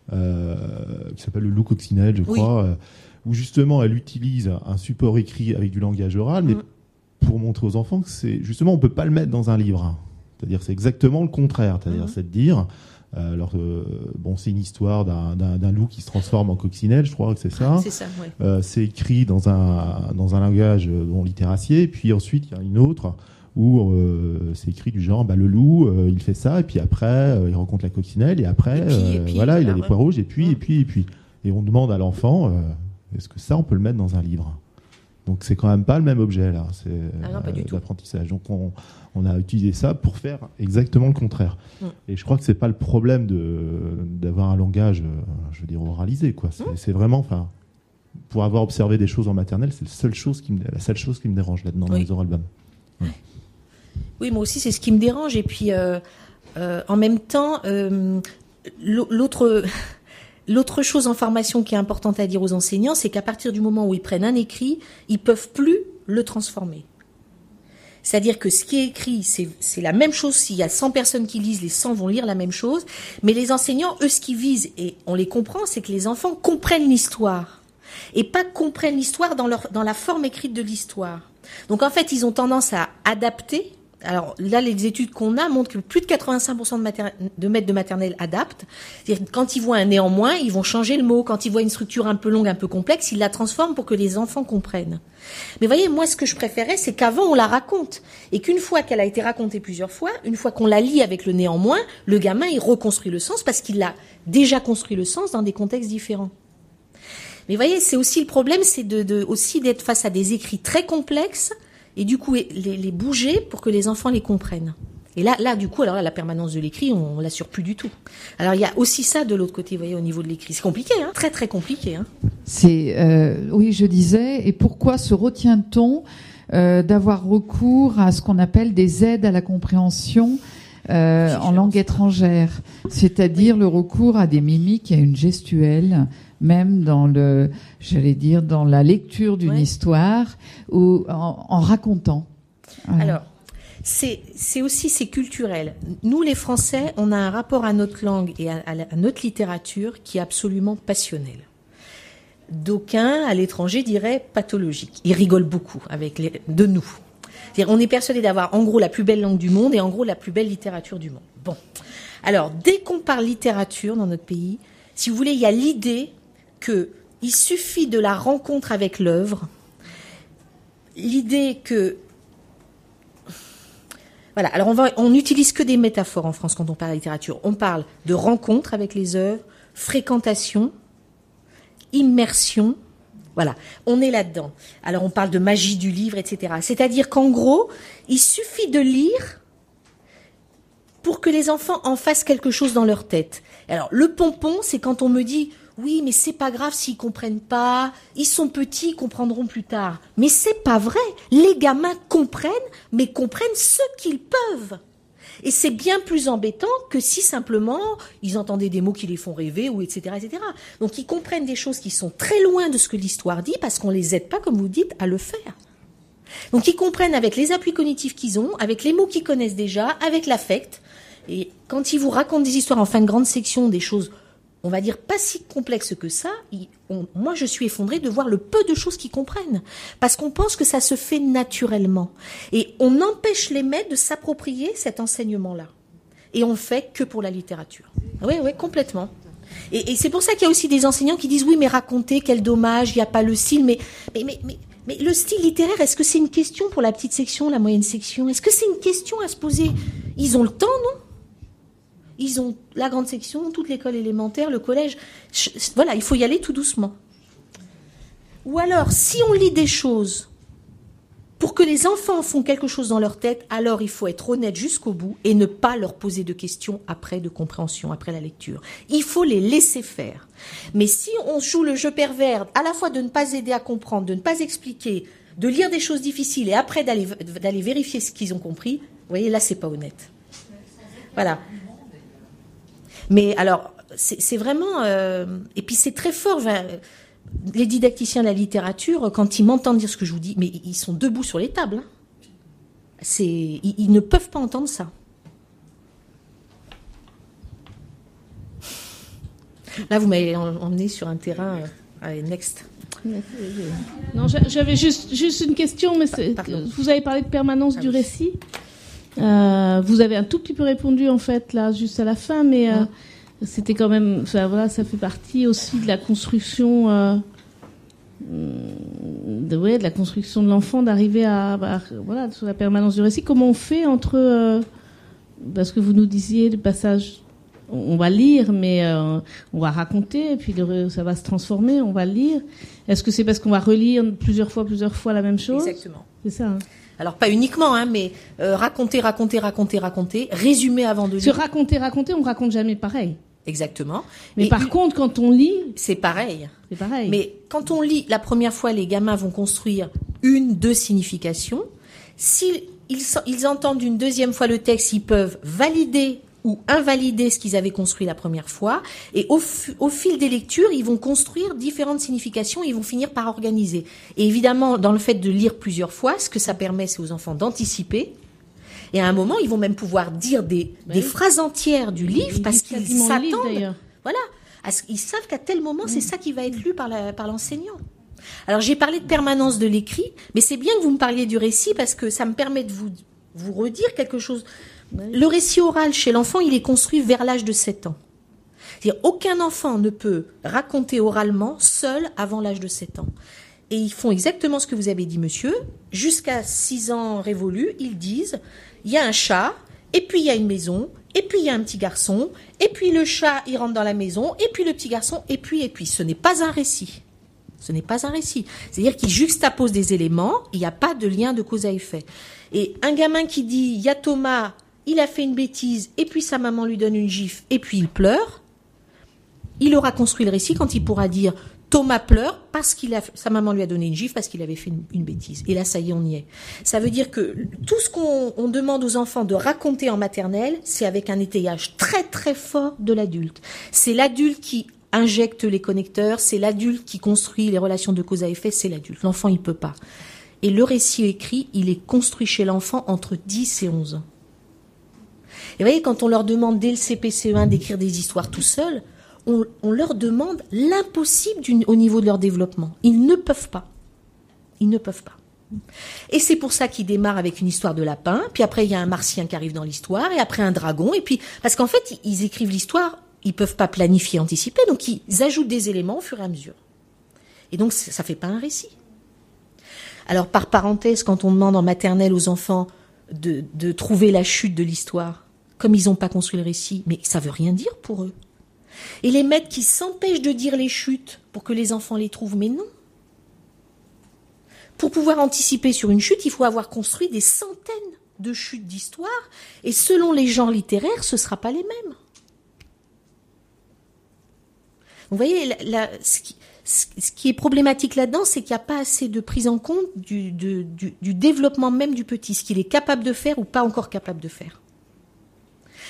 qui s'appelle le loup coccinelle, je crois, où justement elle utilise un support écrit avec du langage oral, mais pour montrer aux enfants que c'est justement on peut pas le mettre dans un livre. C'est-à-dire c'est exactement le contraire. C'est-à-dire c'est de dire c'est une histoire d'un loup qui se transforme en coccinelle, je crois que c'est ça. C'est ça, ouais. C'est écrit dans un langage littéracier, puis ensuite il y a une autre où c'est écrit du genre le loup il fait ça, et puis après il rencontre la coccinelle, et après il a les pois rouges, et puis et on demande à l'enfant est-ce que ça on peut le mettre dans un livre. Donc c'est quand même pas le même objet là, c'est l'apprentissage. Donc on a utilisé ça pour faire exactement le contraire. Et je crois que c'est pas le problème d'avoir un langage, je veux dire, oralisé, quoi. C'est vraiment, pour avoir observé des choses en maternelle, c'est la seule chose qui me dérange là-dedans dans les oralbums. Oui, moi aussi c'est ce qui me dérange. Et puis en même temps, L'autre chose en formation qui est importante à dire aux enseignants, c'est qu'à partir du moment où ils prennent un écrit, ils peuvent plus le transformer. C'est-à-dire que ce qui est écrit, c'est la même chose. S'il y a 100 personnes qui lisent, les 100 vont lire la même chose. Mais les enseignants, eux, ce qu'ils visent, et on les comprend, c'est que les enfants comprennent l'histoire. Et pas comprennent l'histoire dans la forme écrite de l'histoire. Donc en fait, ils ont tendance à adapter. Alors là, les études qu'on a montrent que plus de 85% de maîtres de maternelle adaptent. C'est-à-dire quand ils voient un néanmoins, ils vont changer le mot. Quand ils voient une structure un peu longue, un peu complexe, ils la transforment pour que les enfants comprennent. Mais voyez, moi, ce que je préférais, c'est qu'avant, on la raconte. Et qu'une fois qu'elle a été racontée plusieurs fois, une fois qu'on la lit avec le néanmoins, le gamin, il reconstruit le sens parce qu'il a déjà construit le sens dans des contextes différents. Mais voyez, c'est aussi le problème, c'est aussi d'être face à des écrits très complexes, et du coup les bouger pour que les enfants les comprennent. Et là du coup, alors là, la permanence de l'écrit, on l'assure plus du tout. Alors il y a aussi ça de l'autre côté, vous voyez, au niveau de l'écrit. C'est compliqué, très très compliqué. Oui, je disais, et pourquoi se retient-on d'avoir recours à ce qu'on appelle des aides à la compréhension en langue étrangère, c'est-à-dire le recours à des mimiques et à une gestuelle, même dans dans la lecture d'une histoire ou en racontant. Voilà. Alors, c'est culturel. Nous, les Français, on a un rapport à notre langue et à notre littérature qui est absolument passionnel. D'aucuns, à l'étranger, diraient pathologique. Ils rigolent beaucoup de nous. C'est-à-dire, on est persuadé d'avoir, en gros, la plus belle langue du monde et en gros, la plus belle littérature du monde. Bon. Alors, dès qu'on parle littérature dans notre pays, si vous voulez, il y a l'idée qu'il suffit de la rencontre avec l'œuvre, l'idée que... Voilà, alors on n'utilise que des métaphores en France quand on parle de littérature. On parle de rencontre avec les œuvres, fréquentation, immersion, voilà, on est là-dedans. Alors on parle de magie du livre, etc. C'est-à-dire qu'en gros, il suffit de lire pour que les enfants en fassent quelque chose dans leur tête. Alors le pompon, c'est quand on me dit... Oui, mais c'est pas grave s'ils comprennent pas. Ils sont petits, ils comprendront plus tard. Mais c'est pas vrai. Les gamins comprennent, mais comprennent ce qu'ils peuvent. Et c'est bien plus embêtant que si simplement ils entendaient des mots qui les font rêver ou etc., etc. Donc ils comprennent des choses qui sont très loin de ce que l'histoire dit parce qu'on les aide pas, comme vous dites, à le faire. Donc ils comprennent avec les appuis cognitifs qu'ils ont, avec les mots qu'ils connaissent déjà, avec l'affect. Et quand ils vous racontent des histoires en fin de grande section, des choses, on va dire, pas si complexes que ça, moi je suis effondrée de voir le peu de choses qu'ils comprennent. Parce qu'on pense que ça se fait naturellement. Et on empêche les maîtres de s'approprier cet enseignement-là. Et on le fait que pour la littérature. Oui, complètement. Et c'est pour ça qu'il y a aussi des enseignants qui disent, oui, mais racontez, quel dommage, il n'y a pas le style, mais le style littéraire, est-ce que c'est une question pour la petite section, la moyenne section? Est-ce que c'est une question à se poser? Ils ont le temps, non? Ils ont la grande section, toute l'école élémentaire, le collège. Voilà, il faut y aller tout doucement. Ou alors, si on lit des choses pour que les enfants font quelque chose dans leur tête, alors il faut être honnête jusqu'au bout et ne pas leur poser de questions après de compréhension, après la lecture. Il faut les laisser faire. Mais si on joue le jeu pervers, à la fois de ne pas aider à comprendre, de ne pas expliquer, de lire des choses difficiles et après d'aller vérifier ce qu'ils ont compris, vous voyez, là, c'est pas honnête. Voilà. Mais alors, c'est vraiment... et puis c'est très fort. Les didacticiens de la littérature, quand ils m'entendent dire ce que je vous dis, mais ils sont debout sur les tables. Hein. Ils ne peuvent pas entendre ça. Là, vous m'avez emmené sur un terrain... allez, next. Non, j'avais juste une question, mais vous avez parlé de permanence du récit. Vous avez un tout petit peu répondu, en fait, là, juste à la fin, mais... c'était quand même, voilà, ça fait partie aussi de la construction, de la construction de l'enfant, d'arriver voilà, sur la permanence du récit. Comment on fait entre, parce que vous nous disiez le passage, on va lire, mais on va raconter, et puis ça va se transformer, on va lire. Est-ce que c'est parce qu'on va relire plusieurs fois la même chose? Exactement. C'est ça. Hein. Alors pas uniquement, hein, mais raconter, résumer avant de lire. Se raconter, on raconte jamais pareil. Exactement. Mais par contre, quand on lit... C'est pareil. C'est pareil. Mais quand on lit, la première fois, les gamins vont construire 1-2 significations. S'ils entendent une deuxième fois le texte, ils peuvent valider ou invalider ce qu'ils avaient construit la première fois. Et au fil des lectures, ils vont construire différentes significations et ils vont finir par organiser. Et évidemment, dans le fait de lire plusieurs fois, ce que ça permet, c'est aux enfants d'anticiper. Et à un moment, ils vont même pouvoir dire des phrases entières du livre parce qu'ils s'attendent. Voilà. Ils savent qu'à tel moment, c'est ça qui va être lu par l'enseignant. Alors, j'ai parlé de permanence de l'écrit, mais c'est bien que vous me parliez du récit parce que ça me permet de vous redire quelque chose. Le récit oral chez l'enfant, il est construit vers l'âge de 7 ans. C'est-à-dire, aucun enfant ne peut raconter oralement seul avant l'âge de 7 ans. Et ils font exactement ce que vous avez dit, monsieur. Jusqu'à 6 ans révolus, ils disent, il y a un chat, et puis il y a une maison, et puis il y a un petit garçon, et puis le chat, il rentre dans la maison, et puis le petit garçon, et puis. Ce n'est pas un récit. Ce n'est pas un récit. C'est-à-dire qu'ils juxtaposent des éléments, il n'y a pas de lien de cause à effet. Et un gamin qui dit, il y a Thomas, il a fait une bêtise, et puis sa maman lui donne une gifle, et puis il pleure, il aura construit le récit quand il pourra dire, Thomas pleure parce sa maman lui a donné une gifle parce qu'il avait fait une bêtise. Et là, ça y est, on y est. Ça veut dire que tout ce qu'on demande aux enfants de raconter en maternelle, c'est avec un étayage très très fort de l'adulte. C'est l'adulte qui injecte les connecteurs, c'est l'adulte qui construit les relations de cause à effet, c'est l'adulte. L'enfant, il peut pas. Et le récit écrit, il est construit chez l'enfant entre 10 et 11 ans. Et vous voyez, quand on leur demande dès le CP-CE1 d'écrire des histoires tout seuls, on leur demande l'impossible au niveau de leur développement. Ils ne peuvent pas. Ils ne peuvent pas. Et c'est pour ça qu'ils démarrent avec une histoire de lapin, puis après il y a un martien qui arrive dans l'histoire, et après un dragon, et puis parce qu'en fait ils écrivent l'histoire, ils peuvent pas planifier, anticiper, donc ils ajoutent des éléments au fur et à mesure. Et donc ça fait pas un récit. Alors par parenthèse, quand on demande en maternelle aux enfants de trouver la chute de l'histoire, comme ils n'ont pas construit le récit, mais ça veut rien dire pour eux. Et les maîtres qui s'empêchent de dire les chutes pour que les enfants les trouvent, mais non. Pour pouvoir anticiper sur une chute, il faut avoir construit des centaines de chutes d'histoire, et selon les genres littéraires, ce ne sera pas les mêmes. Vous voyez, ce qui est problématique là-dedans, c'est qu'il n'y a pas assez de prise en compte du développement même du petit, ce qu'il est capable de faire ou pas encore capable de faire.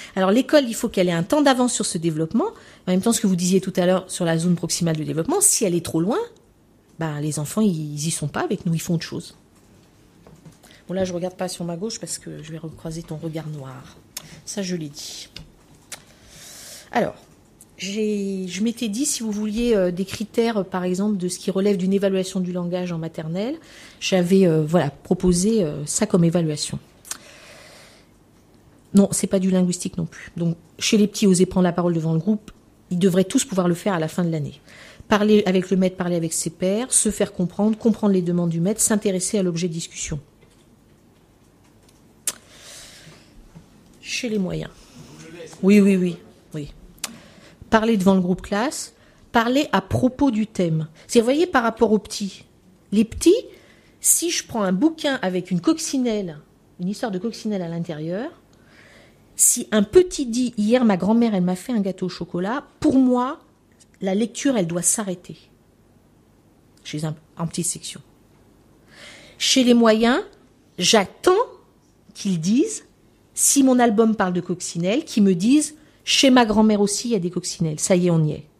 Alors l'école, il faut qu'elle ait un temps d'avance sur ce développement. En même temps, ce que vous disiez tout à l'heure sur la zone proximale de développement, si elle est trop loin, les enfants, ils y sont pas avec nous, ils font autre chose. Bon, là, je regarde pas sur ma gauche parce que je vais recroiser ton regard noir. Ça, je l'ai dit. Alors, je m'étais dit, si vous vouliez des critères, par exemple, de ce qui relève d'une évaluation du langage en maternelle, j'avais proposé ça comme évaluation. Non, c'est pas du linguistique non plus. Donc, chez les petits, oser prendre la parole devant le groupe, ils devraient tous pouvoir le faire à la fin de l'année. Parler avec le maître, parler avec ses pairs, se faire comprendre, comprendre les demandes du maître, s'intéresser à l'objet de discussion. Chez les moyens. Oui. Parler devant le groupe classe, parler à propos du thème. C'est, vous voyez, par rapport aux petits. Les petits, si je prends un bouquin avec une coccinelle, une histoire de coccinelle à l'intérieur, si un petit dit, hier ma grand-mère, elle m'a fait un gâteau au chocolat, pour moi, la lecture, elle doit s'arrêter. En petite section. Chez les moyens, j'attends qu'ils disent, si mon album parle de coccinelle, qu'ils me disent, chez ma grand-mère aussi, il y a des coccinelles. Ça y est, on y est.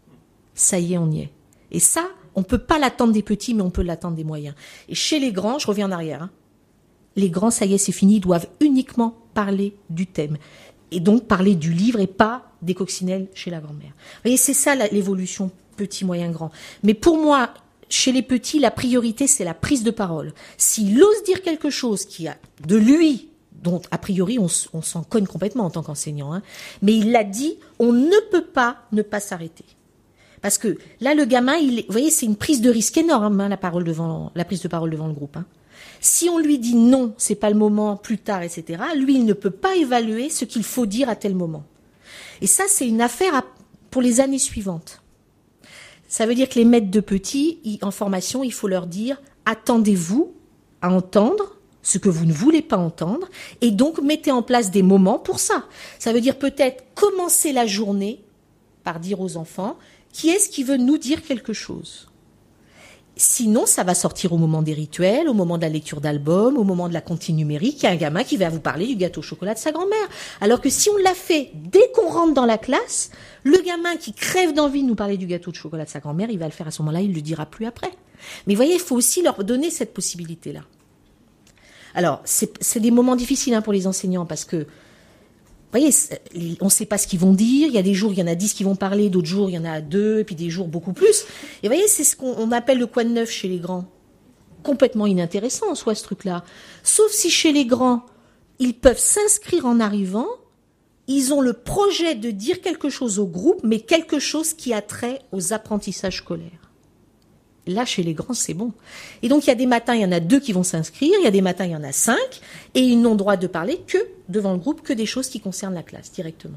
Et ça, on peut pas l'attendre des petits, mais on peut l'attendre des moyens. Et chez les grands, je reviens en arrière, les grands, ça y est, c'est fini, ils doivent uniquement parler du thème. Et donc parler du livre et pas des coccinelles chez la grand-mère. Vous voyez, c'est ça l'évolution petit, moyen, grand. Mais pour moi, chez les petits, la priorité, c'est la prise de parole. S'il ose dire quelque chose qui a de lui, dont a priori on s'en cogne complètement en tant qu'enseignant, mais il l'a dit, on ne peut pas ne pas s'arrêter. Parce que là, le gamin, vous voyez, c'est une prise de risque énorme, la prise de parole devant le groupe. Si on lui dit non, c'est pas le moment, plus tard, etc., lui, il ne peut pas évaluer ce qu'il faut dire à tel moment. Et ça, c'est une affaire pour les années suivantes. Ça veut dire que les maîtres de petits, en formation, il faut leur dire, attendez-vous à entendre ce que vous ne voulez pas entendre, et donc mettez en place des moments pour ça. Ça veut dire peut-être commencer la journée par dire aux enfants, qui est-ce qui veut nous dire quelque chose ? Sinon, ça va sortir au moment des rituels, au moment de la lecture d'albums, au moment de la comptine numérique. Il y a un gamin qui va vous parler du gâteau au chocolat de sa grand-mère. Alors que si on l'a fait dès qu'on rentre dans la classe, le gamin qui crève d'envie de nous parler du gâteau de chocolat de sa grand-mère, il va le faire à ce moment-là, il ne le dira plus après. Mais vous voyez, il faut aussi leur donner cette possibilité-là. Alors, c'est des moments difficiles pour les enseignants parce que, vous voyez, on ne sait pas ce qu'ils vont dire. Il y a des jours, il y en a 10 qui vont parler, d'autres jours, il y en a 2, et puis des jours, beaucoup plus. Et vous voyez, c'est ce qu'on appelle le quoi de neuf chez les grands. Complètement inintéressant en soi, ce truc-là. Sauf si chez les grands, ils peuvent s'inscrire en arrivant, ils ont le projet de dire quelque chose au groupe, mais quelque chose qui a trait aux apprentissages scolaires. Là, chez les grands, c'est bon. Et donc, il y a des matins, il y en a 2 qui vont s'inscrire, il y a des matins, il y en a 5, et ils n'ont droit de parler que devant le groupe, que des choses qui concernent la classe, directement.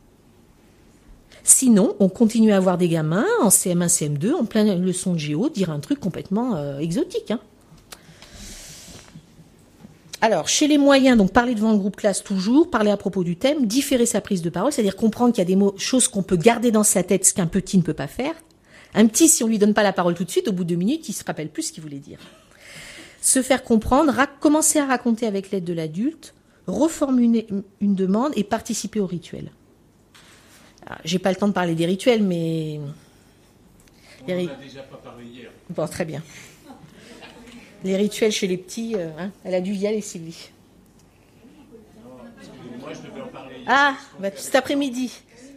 Sinon, on continue à avoir des gamins en CM1, CM2, en pleine leçon de géo, dire un truc complètement exotique. Alors, chez les moyens, donc parler devant le groupe classe toujours, parler à propos du thème, différer sa prise de parole, c'est-à-dire comprendre qu'il y a des choses qu'on peut garder dans sa tête, ce qu'un petit ne peut pas faire. Un petit, si on lui donne pas la parole tout de suite, au bout de 2 minutes, il se rappelle plus ce qu'il voulait dire. Se faire comprendre, commencer à raconter avec l'aide de l'adulte, reformuler une demande et participer au rituel. Alors, j'ai pas le temps de parler des rituels, mais... On n'en a déjà pas parlé hier. Bon, très bien. Les rituels chez les petits, elle a dû y aller, Sylvie. Moi, je devais en parler hier. Ah, cet après-midi.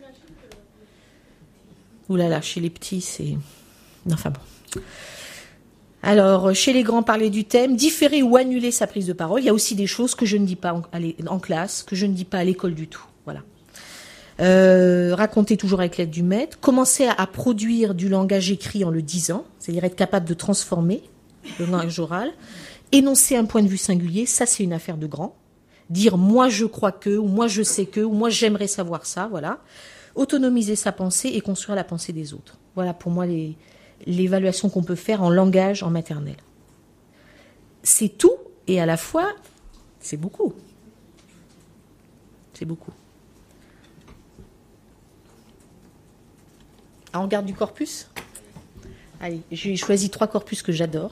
Ouh là là, chez les petits, c'est... Enfin bon. Alors, chez les grands, parler du thème, différer ou annuler sa prise de parole. Il y a aussi des choses que je ne dis pas en classe, que je ne dis pas à l'école du tout. Voilà. Raconter toujours avec l'aide du maître. Commencer à produire du langage écrit en le disant, c'est-à-dire être capable de transformer le langage oral. Énoncer un point de vue singulier, ça c'est une affaire de grand. Dire moi je crois que, ou moi je sais que, ou moi j'aimerais savoir ça, voilà. Autonomiser sa pensée et construire la pensée des autres. Voilà pour moi l'évaluation qu'on peut faire en langage en maternelle. C'est tout et à la fois, c'est beaucoup. C'est beaucoup. Ah, on garde du corpus ? Allez, j'ai choisi 3 corpus que j'adore.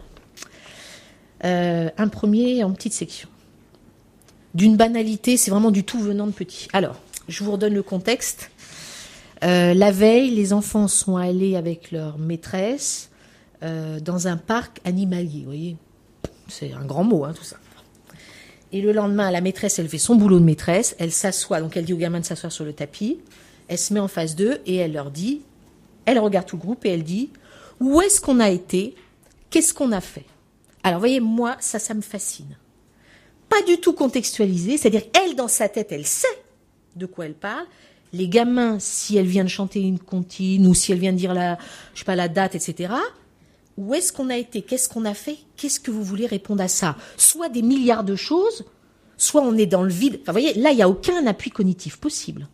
Un premier en petite section. D'une banalité, c'est vraiment du tout venant de petit. Alors, je vous redonne le contexte. La veille, les enfants sont allés avec leur maîtresse dans un parc animalier, vous voyez. C'est un grand mot, tout ça. Et le lendemain, la maîtresse, elle fait son boulot de maîtresse, elle s'assoit, donc elle dit aux gamins de s'asseoir sur le tapis, elle se met en face d'eux et elle leur dit, elle regarde tout le groupe et elle dit, où est-ce qu'on a été, qu'est-ce qu'on a fait? Alors, vous voyez, moi, ça me fascine. Pas du tout contextualisé, c'est-à-dire elle, dans sa tête, elle sait de quoi elle parle. Les gamins, si elle vient de chanter une comptine ou si elle vient de dire la date, etc., où est-ce qu'on a été? Qu'est-ce qu'on a fait? Qu'est-ce que vous voulez répondre à ça? Soit des milliards de choses, soit on est dans le vide. Enfin, vous voyez, là, il n'y a aucun appui cognitif possible.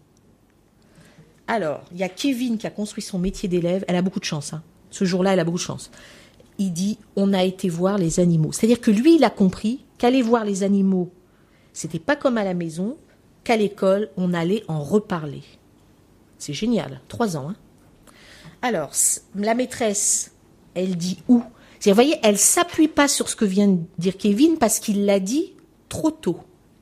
Alors, il y a Kevin qui a construit son métier d'élève. Elle a beaucoup de chance. Ce jour-là, elle a beaucoup de chance. Il dit, on a été voir les animaux. C'est-à-dire que lui, il a compris qu'aller voir les animaux, c'était pas comme à la maison, qu'à l'école, on allait en reparler. C'est génial. 3 ans. Alors, la maîtresse... Elle dit où? Vous voyez, elle s'appuie pas sur ce que vient de dire Kevin parce qu'il l'a dit trop tôt.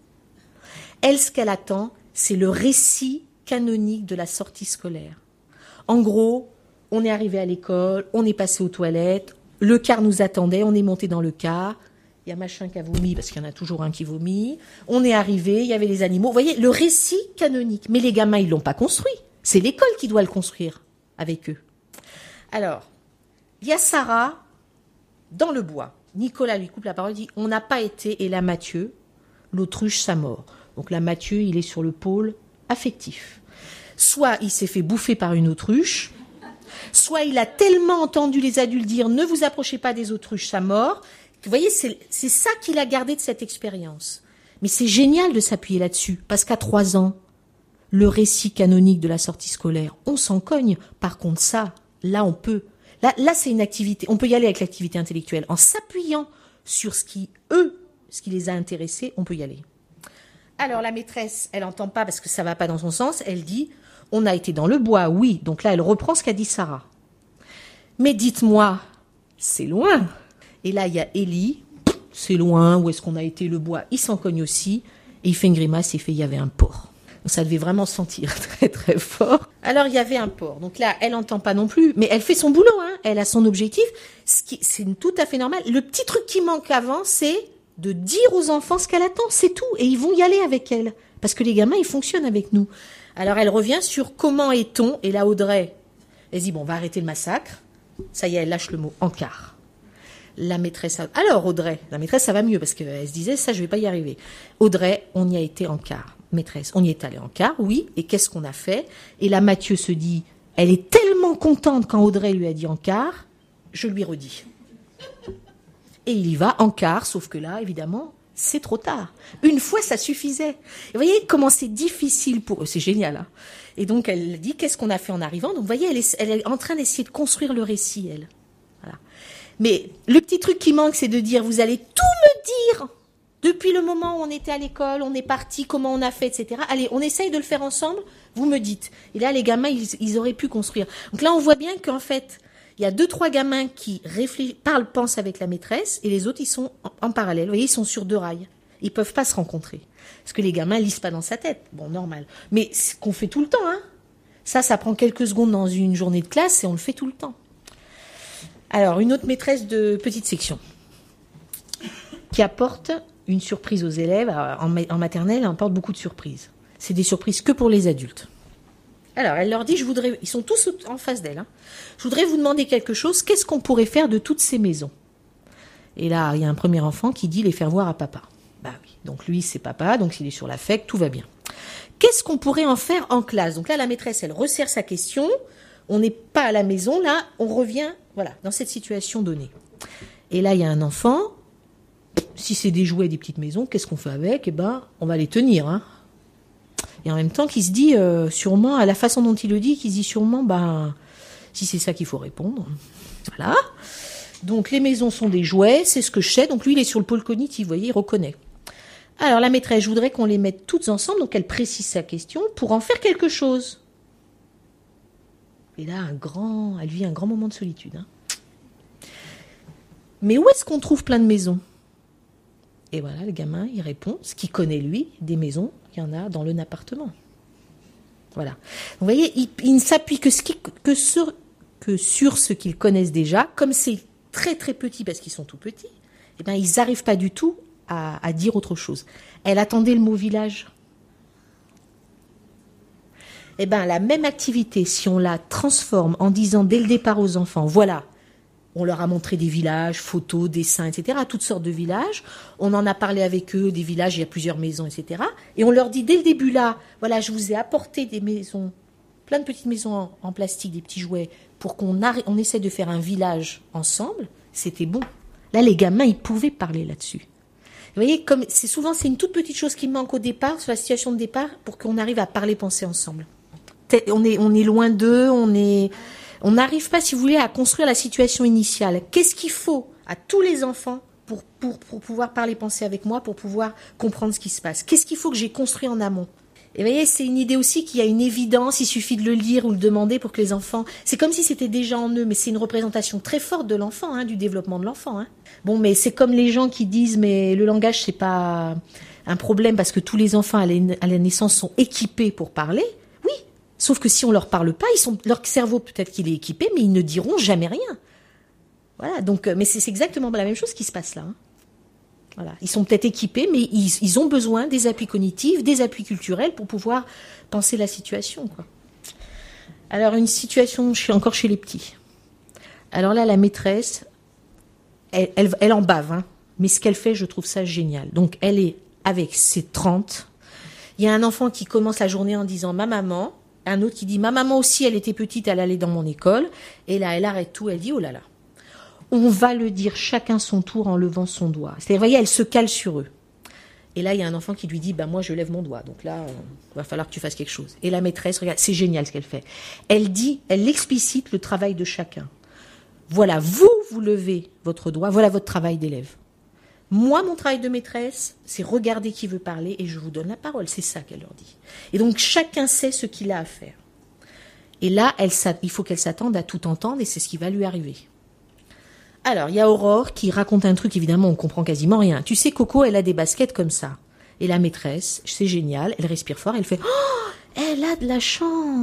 Elle, ce qu'elle attend, c'est le récit canonique de la sortie scolaire. En gros, on est arrivé à l'école, on est passé aux toilettes, le car nous attendait, on est monté dans le car, il y a machin qui a vomi parce qu'il y en a toujours un qui vomit, on est arrivé, il y avait les animaux. Vous voyez, le récit canonique. Mais les gamins, ils l'ont pas construit. C'est l'école qui doit le construire avec eux. Alors, il y a Sarah dans le bois. Nicolas lui coupe la parole, dit « On n'a pas été » et là Mathieu, l'autruche, sa mort. Donc là Mathieu, il est sur le pôle affectif. Soit il s'est fait bouffer par une autruche, soit il a tellement entendu les adultes dire « Ne vous approchez pas des autruches, ça mort ». Vous voyez, c'est ça qu'il a gardé de cette expérience. Mais c'est génial de s'appuyer là-dessus, parce qu'à 3 ans, le récit canonique de la sortie scolaire, on s'en cogne. Par contre ça, là on peut... Là, c'est une activité. On peut y aller avec l'activité intellectuelle. En s'appuyant sur ce qui les a intéressés, on peut y aller. Alors, la maîtresse, elle n'entend pas parce que ça ne va pas dans son sens. Elle dit, on a été dans le bois, oui. Donc là, elle reprend ce qu'a dit Sarah. Mais dites-moi, c'est loin. Et là, il y a Élie. C'est loin. Où est-ce qu'on a été, le bois? Il s'en cogne aussi. Et il fait une grimace et il fait, il y avait un porc. Donc ça devait vraiment sentir très très fort. Alors il y avait un porc. Donc là, elle n'entend pas non plus, mais elle fait son boulot. Elle a son objectif. C'est tout à fait normal. Le petit truc qui manque avant, c'est de dire aux enfants ce qu'elle attend. C'est tout. Et ils vont y aller avec elle. Parce que les gamins, ils fonctionnent avec nous. Alors elle revient sur comment est-on. Et là, Audrey, elle dit, bon, on va arrêter le massacre. Ça y est, elle lâche le mot encart. La maîtresse... Alors Audrey, la maîtresse, ça va mieux parce qu'elle se disait, ça, je vais pas y arriver. Audrey, on y a été en quart. Maîtresse, on y est allé en quart, oui, et qu'est-ce qu'on a fait? Et là, Mathieu se dit, elle est tellement contente quand Audrey lui a dit en quart, je lui redis. Et il y va en quart, sauf que là, évidemment, c'est trop tard. Une fois, ça suffisait. Et vous voyez comment c'est difficile pour eux, c'est génial. Et donc, elle dit, qu'est-ce qu'on a fait en arrivant? Donc, vous voyez, elle est en train d'essayer de construire le récit, elle. Voilà. Mais le petit truc qui manque, c'est de dire, vous allez tout me dire. Depuis le moment où on était à l'école, on est parti, comment on a fait, etc. Allez, on essaye de le faire ensemble, vous me dites. Et là, les gamins, ils auraient pu construire. Donc là, on voit bien qu'en fait, il y a 2-3 gamins qui pensent avec la maîtresse, et les autres, ils sont en parallèle. Vous voyez, ils sont sur 2 rails. Ils peuvent pas se rencontrer. Parce que les gamins lisent pas dans sa tête. Bon, normal. Mais c'est ce qu'on fait tout le temps, Ça prend quelques secondes dans une journée de classe, et on le fait tout le temps. Alors, une autre maîtresse de petite section, qui apporte une surprise aux élèves. En maternelle, elle apporte beaucoup de surprises. C'est des surprises que pour les adultes. Alors, elle leur dit, ils sont tous en face d'elle, je voudrais vous demander quelque chose, qu'est-ce qu'on pourrait faire de toutes ces maisons? Et là, il y a un premier enfant qui dit les faire voir à papa. Bah oui, donc lui, c'est papa, donc s'il est sur l'affect, tout va bien. Qu'est-ce qu'on pourrait en faire en classe? Donc là, la maîtresse, elle resserre sa question, on n'est pas à la maison, là, on revient, voilà, dans cette situation donnée. Et là, il y a un enfant... Si c'est des jouets, des petites maisons, qu'est-ce qu'on fait avec? Eh ben, on va les tenir, Et en même temps, qui se dit, sûrement, à la façon dont il le dit, qui se dit sûrement, si c'est ça qu'il faut répondre. Voilà. Donc, les maisons sont des jouets, c'est ce que je sais. Donc, lui, il est sur le pôle cognitif, vous voyez, il reconnaît. Alors, la maîtresse, je voudrais qu'on les mette toutes ensemble, donc elle précise sa question, pour en faire quelque chose. Et là, elle vit un grand moment de solitude. Mais où est-ce qu'on trouve plein de maisons? Et voilà, le gamin, il répond, ce qu'il connaît lui, des maisons, il y en a dans le appartement. Voilà. Vous voyez, ils ne s'appuient que sur ce qu'ils connaissent déjà. Comme c'est très très petit parce qu'ils sont tout petits, eh ben, ils n'arrivent pas du tout à dire autre chose. Elle attendait le mot village. Eh ben, la même activité, si on la transforme en disant dès le départ aux enfants, voilà, on leur a montré des villages, photos, dessins, etc., toutes sortes de villages. On en a parlé avec eux, des villages, il y a plusieurs maisons, etc. Et on leur dit dès le début là, voilà, je vous ai apporté des maisons, plein de petites maisons en plastique, des petits jouets, pour on essaie de faire un village ensemble. C'était bon. Là, les gamins, ils pouvaient parler là-dessus. Vous voyez, comme c'est une toute petite chose qui manque au départ, sur la situation de départ, pour qu'on arrive à parler, penser ensemble. On est loin d'eux, on n'arrive pas, si vous voulez, à construire la situation initiale. Qu'est-ce qu'il faut à tous les enfants pour pouvoir parler, penser avec moi, pour pouvoir comprendre ce qui se passe? Qu'est-ce qu'il faut que j'ai construit en amont? Et vous voyez, c'est une idée aussi qu'il y a une évidence, il suffit de le lire ou le demander pour que les enfants... C'est comme si c'était déjà en eux, mais c'est une représentation très forte de l'enfant, hein, du développement de l'enfant. Hein. Bon, mais c'est comme les gens qui disent, mais le langage, c'est pas un problème parce que tous les enfants à la naissance sont équipés pour parler. Oui, sauf que si on leur parle pas, leur cerveau peut-être qu'il est équipé, mais ils ne diront jamais rien. Voilà, donc, mais c'est exactement la même chose qui se passe là. Hein. Voilà. Ils sont peut-être équipés, mais ils ont besoin des appuis cognitifs, des appuis culturels pour pouvoir penser la situation, quoi. Alors, une situation, je suis encore chez les petits. Alors là, la maîtresse, elle en bave, hein, mais ce qu'elle fait, je trouve ça génial. Donc, elle est avec ses 30. Il y a un enfant qui commence la journée en disant « ma maman », un autre qui dit « ma maman aussi, elle était petite, elle allait dans mon école ». Et là, elle arrête tout, elle dit « oh là là ». On va le dire chacun son tour en levant son doigt. C'est-à-dire, vous voyez, elle se cale sur eux. Et là, il y a un enfant qui lui dit, moi, je lève mon doigt. Donc là, il va falloir que tu fasses quelque chose. Et la maîtresse, regarde, c'est génial ce qu'elle fait. Elle explicite le travail de chacun. Voilà, vous levez votre doigt, voilà votre travail d'élève. Moi, mon travail de maîtresse, c'est regarder qui veut parler et je vous donne la parole. C'est ça qu'elle leur dit. Et donc, chacun sait ce qu'il a à faire. Et là, il faut qu'elle s'attende à tout entendre et c'est ce qui va lui arriver. Alors, il y a Aurore qui raconte un truc, évidemment, on comprend quasiment rien. Tu sais, Coco, elle a des baskets comme ça. Et la maîtresse, c'est génial, elle respire fort, elle fait « oh, elle a de la chance !»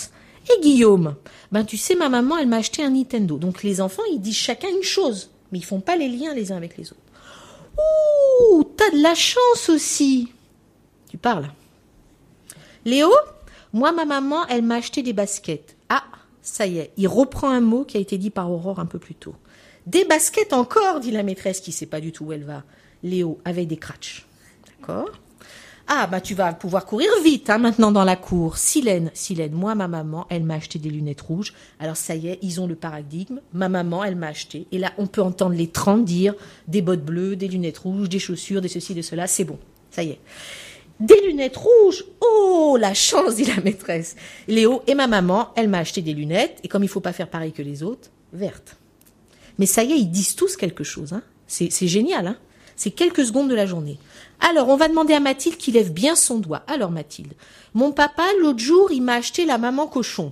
Et Guillaume, tu sais, ma maman, elle m'a acheté un Nintendo. Donc les enfants, ils disent chacun une chose, mais ils font pas les liens les uns avec les autres. « Ouh, t'as de la chance aussi !» Tu parles. Léo, moi, ma maman, elle m'a acheté des baskets. Ah, ça y est, il reprend un mot qui a été dit par Aurore un peu plus tôt. Des baskets encore, dit la maîtresse qui sait pas du tout où elle va. Léo, avec des crutches. D'accord. Ah, tu vas pouvoir courir vite, hein, maintenant dans la cour. Silène, moi, ma maman, elle m'a acheté des lunettes rouges. Alors ça y est, ils ont le paradigme. Ma maman, elle m'a acheté. Et là, on peut entendre les 30 dire des bottes bleues, des lunettes rouges, des chaussures, des ceci, de cela. C'est bon. Ça y est. Des lunettes rouges. Oh, la chance, dit la maîtresse. Léo et ma maman, elle m'a acheté des lunettes. Et comme il faut pas faire pareil que les autres, vertes. Mais ça y est, ils disent tous quelque chose. Hein. C'est génial. Hein. C'est quelques secondes de la journée. Alors, on va demander à Mathilde qui lève bien son doigt. Alors, Mathilde, mon papa, l'autre jour, il m'a acheté la maman cochon.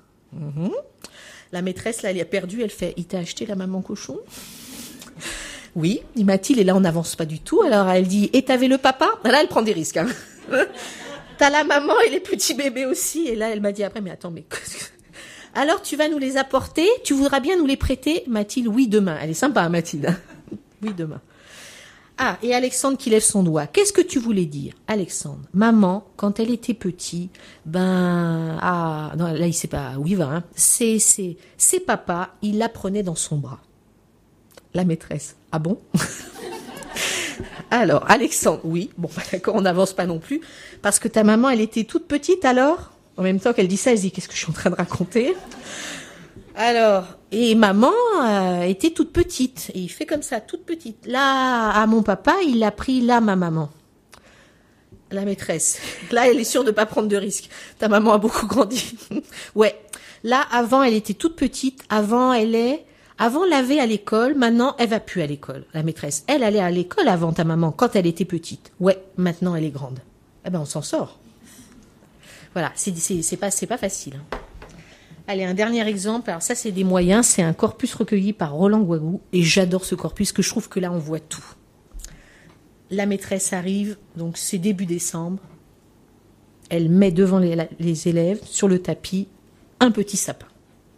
La maîtresse, là, elle est perdue. Elle fait, il t'a acheté la maman cochon ? Oui, dit Mathilde. Et là, on n'avance pas du tout. Alors, elle dit, et t'avais le papa ? Là, elle prend des risques. Hein. T'as la maman et les petits bébés aussi. Et là, elle m'a dit après, mais attends, mais... Alors, tu vas nous les apporter? Tu voudras bien nous les prêter? Mathilde, oui, demain. Elle est sympa, Mathilde. Oui, demain. Ah, et Alexandre qui lève son doigt. Qu'est-ce que tu voulais dire, Alexandre? Maman, quand elle était petite, non, là, il sait pas où il va, hein. C'est papa, il la prenait dans son bras. La maîtresse. Ah bon? Alors, Alexandre, oui. Bon, d'accord, on n'avance pas non plus. Parce que ta maman, elle était toute petite, alors? En même temps qu'elle dit ça, elle se dit, qu'est-ce que je suis en train de raconter? Alors, et maman était toute petite. Et il fait comme ça, toute petite. Là, à mon papa, il l'a pris là, ma maman. La maîtresse. Là, elle est sûre de pas prendre de risques. Ta maman a beaucoup grandi. Ouais. Là, avant, elle était toute petite. Avant, l'avait à l'école. Maintenant, elle va plus à l'école. La maîtresse. Elle allait à l'école avant ta maman, quand elle était petite. Ouais. Maintenant, elle est grande. Eh ben, on s'en sort. Voilà, c'est pas facile. Allez, un dernier exemple. Alors ça, c'est des moyens. C'est un corpus recueilli par Roland Guagou. Et j'adore ce corpus, que je trouve que là, on voit tout. La maîtresse arrive, donc c'est début décembre. elle met devant les élèves, sur le tapis, un petit sapin.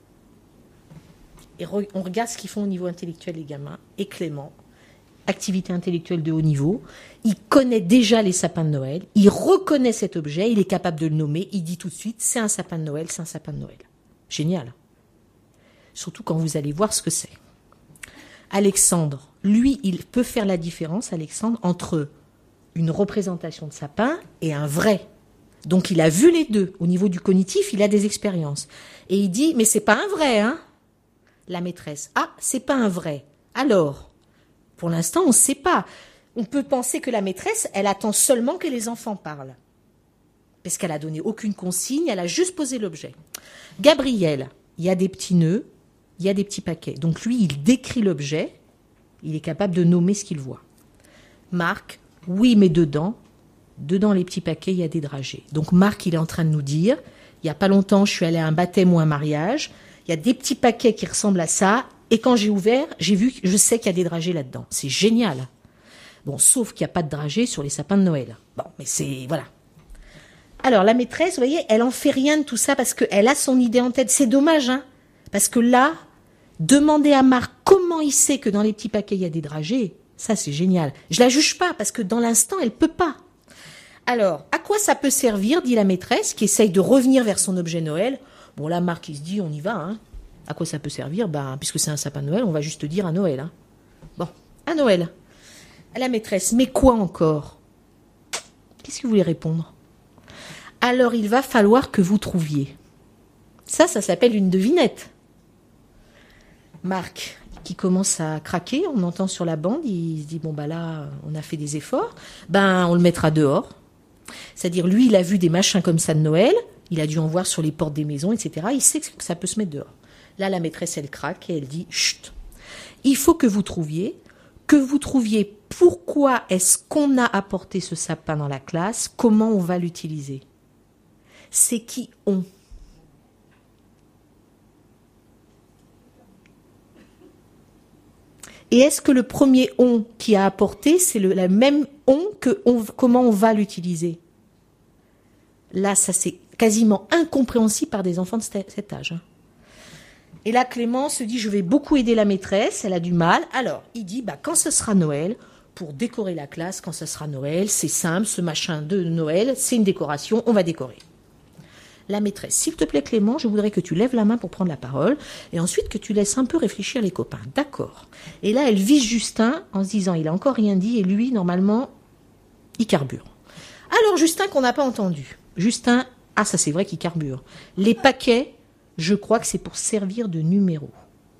Et on regarde ce qu'ils font au niveau intellectuel, les gamins. Et Clément, activité intellectuelle de haut niveau, il connaît déjà les sapins de Noël, il reconnaît cet objet, il est capable de le nommer, il dit tout de suite, c'est un sapin de Noël, c'est un sapin de Noël. Génial. Surtout quand vous allez voir ce que c'est. Alexandre, lui, il peut faire la différence, Alexandre, entre une représentation de sapin et un vrai. Donc il a vu les deux. Au niveau du cognitif, il a des expériences. Et il dit, mais c'est pas un vrai, hein? La maîtresse, ah, c'est pas un vrai. Alors, pour l'instant, on ne sait pas. On peut penser que la maîtresse, elle attend seulement que les enfants parlent. Parce qu'elle a donné aucune consigne, elle a juste posé l'objet. Gabriel, il y a des petits nœuds, il y a des petits paquets. Donc lui, il décrit l'objet, il est capable de nommer ce qu'il voit. Marc, oui, mais dedans les petits paquets, il y a des dragées. Donc Marc, il est en train de nous dire, il n'y a pas longtemps, je suis allé à un baptême ou un mariage, il y a des petits paquets qui ressemblent à ça, et quand j'ai ouvert, j'ai vu, je sais qu'il y a des dragées là-dedans. C'est génial. Bon, sauf qu'il n'y a pas de dragées sur les sapins de Noël. Bon, mais c'est, voilà. Alors, la maîtresse, vous voyez, elle en fait rien de tout ça parce qu'elle a son idée en tête. C'est dommage, hein. Parce que là, demander à Marc comment il sait que dans les petits paquets, il y a des dragées, ça, c'est génial. Je la juge pas parce que dans l'instant, elle peut pas. Alors, à quoi ça peut servir, dit la maîtresse, qui essaye de revenir vers son objet Noël. Bon, là, Marc, il se dit, on y va, hein. À quoi ça peut servir? Ben, puisque c'est un sapin de Noël, on va juste dire à Noël, hein. Bon, à Noël. À la maîtresse, mais quoi encore? Qu'est-ce que vous voulez répondre? Alors, il va falloir que vous trouviez. Ça s'appelle une devinette. Marc, qui commence à craquer, on entend sur la bande, il se dit, bon, bah là, on a fait des efforts, ben, on le mettra dehors. C'est-à-dire, lui, il a vu des machins comme ça de Noël, il a dû en voir sur les portes des maisons, etc. Il sait que ça peut se mettre dehors. Là, la maîtresse, elle craque et elle dit, chut, il faut que vous trouviez pourquoi est-ce qu'on a apporté ce sapin dans la classe, comment on va l'utiliser. C'est qui on. Et est-ce que le premier on qui a apporté, c'est la même on que comment on va l'utiliser? Là, ça c'est quasiment incompréhensible par des enfants de cet âge. Et là, Clément se dit, je vais beaucoup aider la maîtresse, elle a du mal. Alors, il dit, bah, quand ce sera Noël, pour décorer la classe, quand ce sera Noël, c'est simple, ce machin de Noël, c'est une décoration, on va décorer. La maîtresse, s'il te plaît Clément, je voudrais que tu lèves la main pour prendre la parole, et ensuite que tu laisses un peu réfléchir les copains. D'accord. Et là, elle vise Justin en se disant, il a encore rien dit, et lui, normalement, il carbure. Alors, Justin, qu'on n'a pas entendu. Justin, ah, ça c'est vrai qu'il carbure. Les paquets, je crois que c'est pour servir de numéro.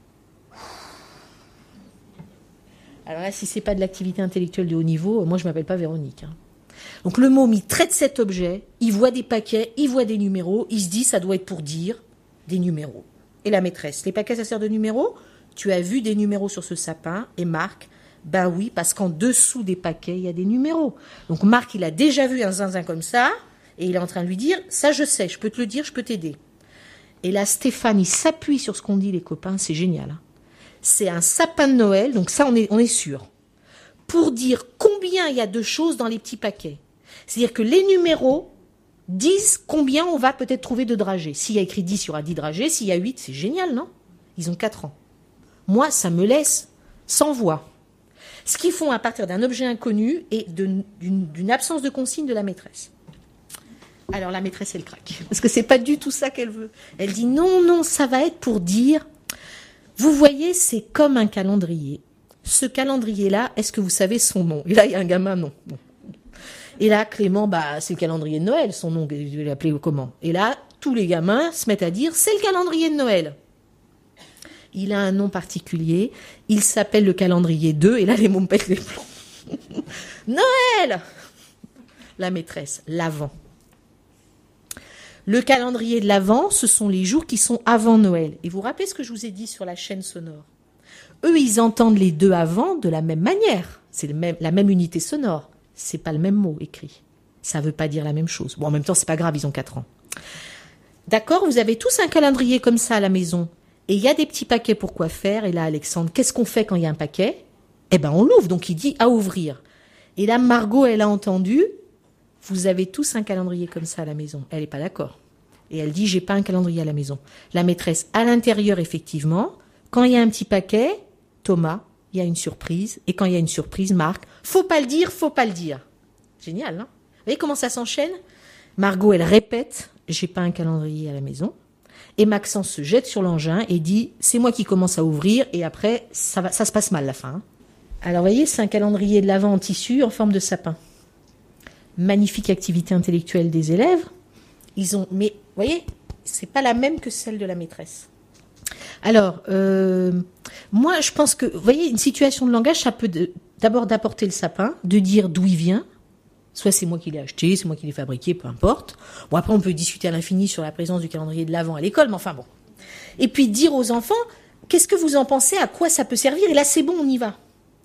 Alors là, si c'est pas de l'activité intellectuelle de haut niveau, moi je m'appelle pas Véronique. Hein. Donc le môme, il traite cet objet, il voit des paquets, il voit des numéros, il se dit ça doit être pour dire des numéros. Et la maîtresse, les paquets ça sert de numéros? Tu as vu des numéros sur ce sapin? Et Marc, ben oui, parce qu'en dessous des paquets, il y a des numéros. Donc Marc, il a déjà vu un zinzin comme ça, et il est en train de lui dire, ça je sais, je peux te le dire, je peux t'aider. Et là, Stéphane, il s'appuie sur ce qu'on dit, les copains, c'est génial. Hein. C'est un sapin de Noël, donc ça, on est sûr. Pour dire combien il y a de choses dans les petits paquets. C'est-à-dire que les numéros disent combien on va peut-être trouver de dragées. S'il y a écrit 10, il y aura 10 dragées. S'il y a 8, c'est génial, non? Ils ont 4 ans. Moi, ça me laisse sans voix. Ce qu'ils font à partir d'un objet inconnu et d'une absence de consigne de la maîtresse. Alors la maîtresse, elle craque. Parce que c'est pas du tout ça qu'elle veut. Elle dit non, ça va être pour dire, vous voyez, c'est comme un calendrier. Ce calendrier-là, est-ce que vous savez son nom? Et là, il y a un gamin, non. Et là, Clément, bah, c'est le calendrier de Noël, son nom, je vais l'appeler comment? Et là, tous les gamins se mettent à dire, c'est le calendrier de Noël. Il a un nom particulier, il s'appelle le calendrier 2, et là, les mômes pètent les plombs. Noël! La maîtresse, l'Avent. Le calendrier de l'Avent, ce sont les jours qui sont avant Noël. Et vous vous rappelez ce que je vous ai dit sur la chaîne sonore? Eux, ils entendent les deux avant de la même manière. C'est la même unité sonore. C'est pas le même mot écrit. Ça veut pas dire la même chose. Bon, en même temps, c'est pas grave, ils ont 4 ans. D'accord, vous avez tous un calendrier comme ça à la maison. Et il y a des petits paquets pour quoi faire. Et là, Alexandre, qu'est-ce qu'on fait quand il y a un paquet? Eh ben, on l'ouvre. Donc, il dit à ouvrir. Et là, Margot, elle a entendu vous avez tous un calendrier comme ça à la maison. Elle n'est pas d'accord. Et elle dit, j'ai pas un calendrier à la maison. La maîtresse, à l'intérieur, effectivement, quand il y a un petit paquet, Thomas, il y a une surprise. Et quand il y a une surprise, Marc, faut pas le dire, faut pas le dire. Génial, hein? Vous voyez comment ça s'enchaîne? Margot, elle répète, j'ai pas un calendrier à la maison. Et Maxence se jette sur l'engin et dit, c'est moi qui commence à ouvrir, et après, ça se passe mal, la fin. Hein. Alors, vous voyez, c'est un calendrier de l'Avent en tissu en forme de sapin. Magnifique activité intellectuelle des élèves. Mais, vous voyez, c'est pas la même que celle de la maîtresse. Alors, moi, je pense que, vous voyez, une situation de langage, ça peut d'abord d'apporter le sapin, de dire d'où il vient. Soit c'est moi qui l'ai acheté, c'est moi qui l'ai fabriqué, peu importe. Bon, après, on peut discuter à l'infini sur la présence du calendrier de l'Avent à l'école, mais enfin bon. Et puis dire aux enfants, qu'est-ce que vous en pensez, à quoi ça peut servir? Et là, c'est bon, on y va.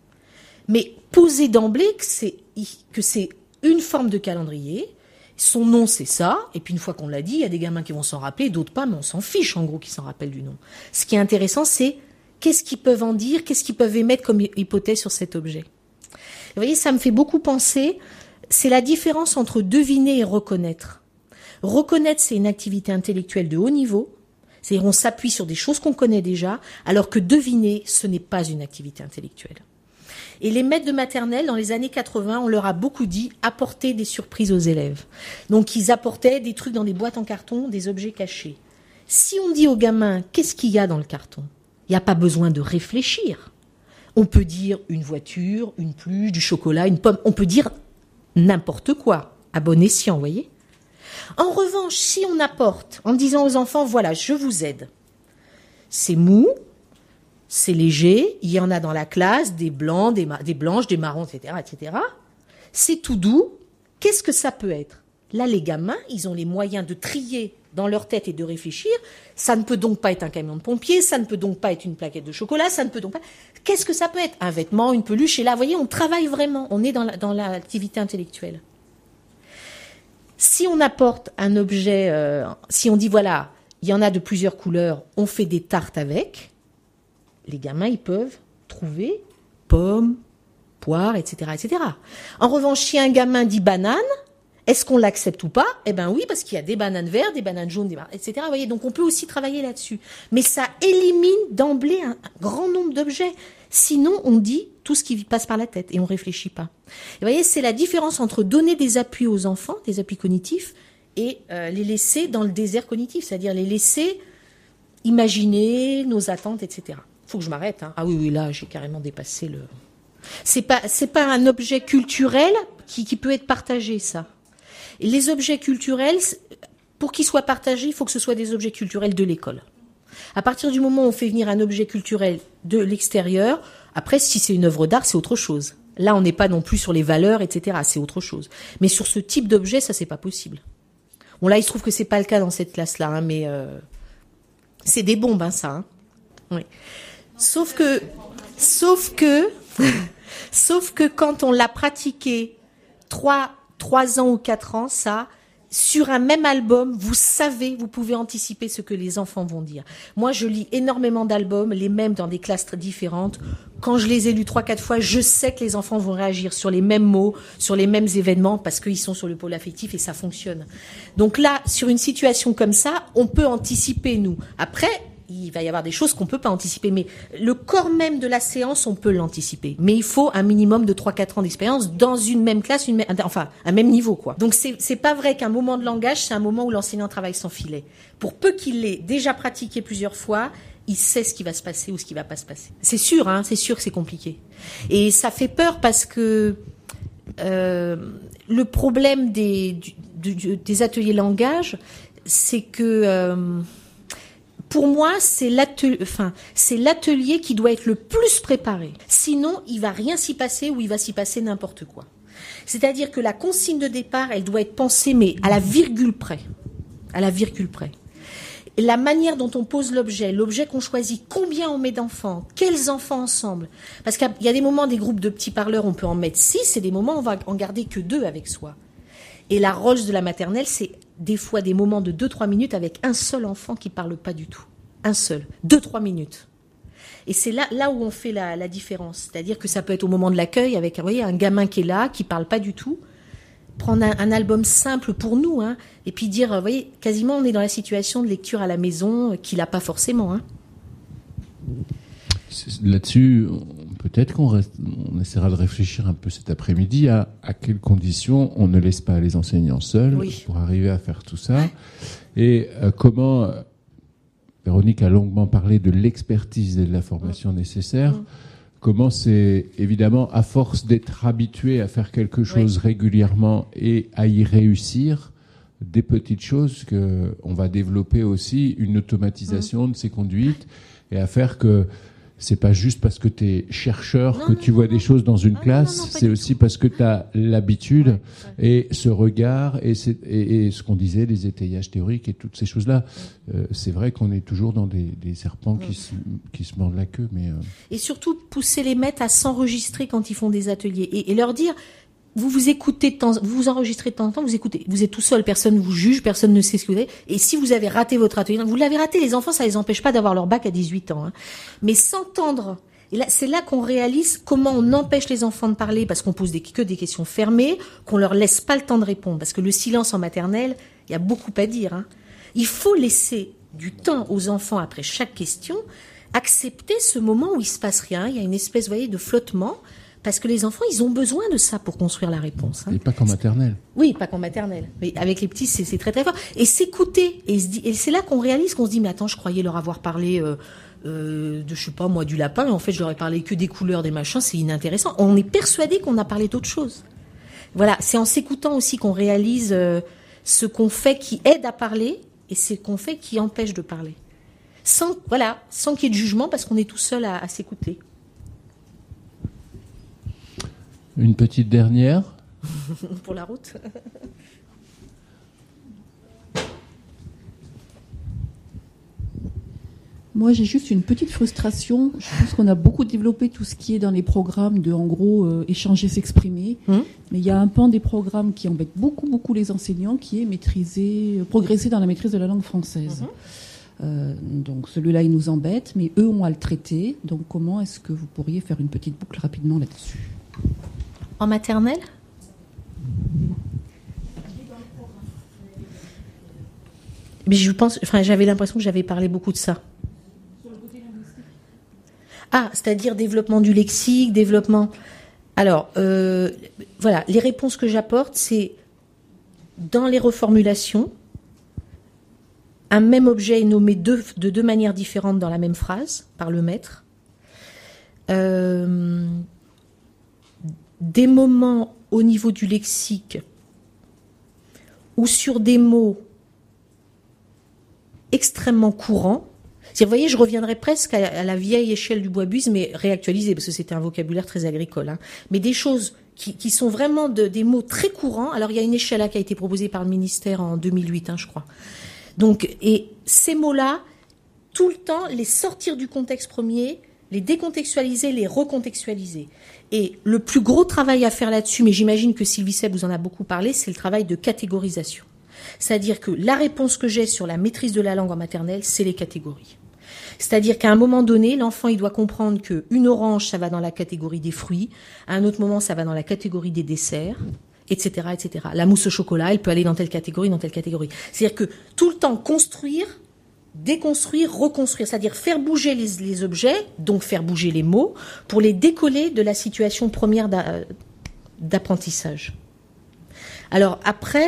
Mais poser d'emblée que c'est une forme de calendrier, son nom c'est ça, et puis une fois qu'on l'a dit, il y a des gamins qui vont s'en rappeler, d'autres pas, mais on s'en fiche en gros qu'ils s'en rappellent du nom. Ce qui est intéressant, c'est qu'est-ce qu'ils peuvent en dire, qu'est-ce qu'ils peuvent émettre comme hypothèse sur cet objet. Vous voyez, ça me fait beaucoup penser, c'est la différence entre deviner et reconnaître. Reconnaître, c'est une activité intellectuelle de haut niveau, c'est-à-dire on s'appuie sur des choses qu'on connaît déjà, alors que deviner, ce n'est pas une activité intellectuelle. Et les maîtres de maternelle, dans les années 80, on leur a beaucoup dit apporter des surprises aux élèves. Donc ils apportaient des trucs dans des boîtes en carton, des objets cachés. Si on dit aux gamins, qu'est-ce qu'il y a dans le carton? Il n'y a pas besoin de réfléchir. On peut dire une voiture, une peluche, du chocolat, une pomme. On peut dire n'importe quoi, à bon escient, vous voyez. En revanche, si on apporte, en disant aux enfants, voilà, je vous aide. C'est mou. C'est léger, il y en a dans la classe, des blancs, des blanches, des marrons, etc., etc. C'est tout doux. Qu'est-ce que ça peut être? Là, les gamins, ils ont les moyens de trier dans leur tête et de réfléchir. Ça ne peut donc pas être un camion de pompier, ça ne peut donc pas être une plaquette de chocolat, ça ne peut donc pas... Qu'est-ce que ça peut être? Un vêtement, une peluche, et là, vous voyez, on travaille vraiment, on est dans l'activité intellectuelle. Si on apporte un objet, si on dit, voilà, il y en a de plusieurs couleurs, on fait des tartes avec... Les gamins, ils peuvent trouver pommes, poires, etc., etc. En revanche, si un gamin dit banane, est-ce qu'on l'accepte ou pas? Eh ben oui, parce qu'il y a des bananes vertes, des bananes jaunes, etc. Vous voyez, donc on peut aussi travailler là-dessus. Mais ça élimine d'emblée un grand nombre d'objets. Sinon, on dit tout ce qui passe par la tête et on réfléchit pas. Et vous voyez, c'est la différence entre donner des appuis aux enfants, des appuis cognitifs, et les laisser dans le désert cognitif, c'est-à-dire les laisser imaginer nos attentes, etc. Faut que je m'arrête. Hein. Ah oui, là, j'ai carrément dépassé le... C'est pas un objet culturel qui peut être partagé, ça. Et les objets culturels, pour qu'ils soient partagés, il faut que ce soit des objets culturels de l'école. À partir du moment où on fait venir un objet culturel de l'extérieur, après, si c'est une œuvre d'art, c'est autre chose. Là, on n'est pas non plus sur les valeurs, etc. C'est autre chose. Mais sur ce type d'objet, ça, c'est pas possible. Bon, là, il se trouve que c'est pas le cas dans cette classe-là, hein, mais c'est des bombes, hein, ça. Hein. Oui. Sauf que quand on l'a pratiqué 3 ans ou 4 ans, ça, sur un même album, vous savez, vous pouvez anticiper ce que les enfants vont dire. Moi, je lis énormément d'albums, les mêmes dans des classes très différentes. Quand je les ai lus 3-4 fois, je sais que les enfants vont réagir sur les mêmes mots, sur les mêmes événements, parce qu'ils sont sur le pôle affectif et ça fonctionne. Donc là, sur une situation comme ça, on peut anticiper, nous. Après, il va y avoir des choses qu'on peut pas anticiper, mais le corps même de la séance, on peut l'anticiper. Mais il faut un minimum de 3-4 ans d'expérience dans une même classe, enfin, un même niveau, quoi. Donc c'est pas vrai qu'un moment de langage, c'est un moment où l'enseignant travaille sans filet. Pour peu qu'il l'ait déjà pratiqué plusieurs fois, il sait ce qui va se passer ou ce qui va pas se passer. C'est sûr que c'est compliqué. Et ça fait peur parce que le problème des ateliers langage, c'est que pour moi, c'est l'atelier qui doit être le plus préparé. Sinon, il va rien s'y passer ou il va s'y passer n'importe quoi. C'est-à-dire que la consigne de départ, elle doit être pensée, mais à la virgule près. À la virgule près. Et la manière dont on pose l'objet qu'on choisit, combien on met d'enfants, quels enfants ensemble. Parce qu'il y a des moments, des groupes de petits parleurs, on peut en mettre 6, et des moments, on va en garder que 2 avec soi. Et la rose de la maternelle, c'est des fois des moments de 2-3 minutes avec un seul enfant qui parle pas du tout. Un seul. 2-3 minutes. Et c'est là où on fait la différence. C'est-à-dire que ça peut être au moment de l'accueil avec, vous voyez, un gamin qui est là, qui parle pas du tout. prendre un album simple pour nous, hein, et puis dire, vous voyez, quasiment on est dans la situation de lecture à la maison qu'il n'a pas forcément. Hein. Là-dessus, peut-être qu'on essaiera de réfléchir un peu cet après-midi à quelles conditions on ne laisse pas les enseignants seuls pour arriver à faire tout ça. Et comment, Véronique a longuement parlé de l'expertise et de la formation nécessaire, comment c'est évidemment à force d'être habitué à faire quelque chose régulièrement et à y réussir, des petites choses qu'on va développer aussi une automatisation de ces conduites et à faire que c'est pas juste parce que tu es chercheur que tu vois des choses dans une classe, c'est aussi parce que tu as l'habitude et ce regard et ce qu'on disait, les étayages théoriques et toutes ces choses-là. C'est vrai qu'on est toujours dans des serpents qui se mordent la queue. Et surtout, pousser les maîtres à s'enregistrer quand ils font des ateliers et leur dire... Vous écoutez vous vous enregistrez de temps en temps, vous écoutez. Vous êtes tout seul, personne vous juge, personne ne sait ce que vous avez. Et si vous avez raté votre atelier, vous l'avez raté, les enfants, ça les empêche pas d'avoir leur bac à 18 ans. Hein. Mais s'entendre, et là, c'est là qu'on réalise comment on empêche les enfants de parler parce qu'on pose que des questions fermées, qu'on leur laisse pas le temps de répondre. Parce que le silence en maternelle, il y a beaucoup à dire. Hein. Il faut laisser du temps aux enfants après chaque question, accepter ce moment où il se passe rien. Il y a une espèce, vous voyez, de flottement. Parce que les enfants, ils ont besoin de ça pour construire la réponse. Hein. Et pas qu'en maternelle. Oui, pas qu'en maternelle. Mais avec les petits, c'est très très fort. Et s'écouter. Et c'est là qu'on réalise, qu'on se dit, mais attends, je croyais leur avoir parlé de, je sais pas moi, du lapin. Et en fait, je leur ai parlé que des couleurs, des machins. C'est inintéressant. On est persuadé qu'on a parlé d'autre chose. Voilà, c'est en s'écoutant aussi qu'on réalise ce qu'on fait qui aide à parler et ce qu'on fait qui empêche de parler. Sans qu'il y ait de jugement, parce qu'on est tout seul à s'écouter. Une petite dernière. Pour la route. Moi, j'ai juste une petite frustration. Je pense qu'on a beaucoup développé tout ce qui est dans les programmes de, en gros, échanger, s'exprimer. Mais il y a un pan des programmes qui embête beaucoup les enseignants, qui est progresser dans la maîtrise de la langue française. Donc celui-là, il nous embête, mais eux ont à le traiter. Donc comment est-ce que vous pourriez faire une petite boucle rapidement là-dessus ? En maternelle ? Mais j'avais l'impression que j'avais parlé beaucoup de ça. Ah, c'est-à-dire développement du lexique, développement... Alors, voilà, les réponses que j'apporte, c'est dans les reformulations, un même objet est nommé de deux manières différentes dans la même phrase, par le maître. Des moments au niveau du lexique ou sur des mots extrêmement courants. Vous voyez, je reviendrai presque à la vieille échelle du Boisbuse, mais réactualisée, parce que c'était un vocabulaire très agricole. Hein. Mais des choses qui sont vraiment des mots très courants. Alors, il y a une échelle là qui a été proposée par le ministère en 2008, je crois. Donc, et ces mots-là, tout le temps, les sortir du contexte premier, les décontextualiser, les recontextualiser. Et le plus gros travail à faire là-dessus, mais j'imagine que Sylvie Seb vous en a beaucoup parlé, c'est le travail de catégorisation. C'est-à-dire que la réponse que j'ai sur la maîtrise de la langue en maternelle, c'est les catégories. C'est-à-dire qu'à un moment donné, l'enfant, il doit comprendre qu'une orange, ça va dans la catégorie des fruits, à un autre moment, ça va dans la catégorie des desserts, etc., etc. La mousse au chocolat, elle peut aller dans telle catégorie, dans telle catégorie. C'est-à-dire que tout le temps, construire, déconstruire, reconstruire, c'est-à-dire faire bouger les objets, donc faire bouger les mots, pour les décoller de la situation première d'apprentissage. Alors après,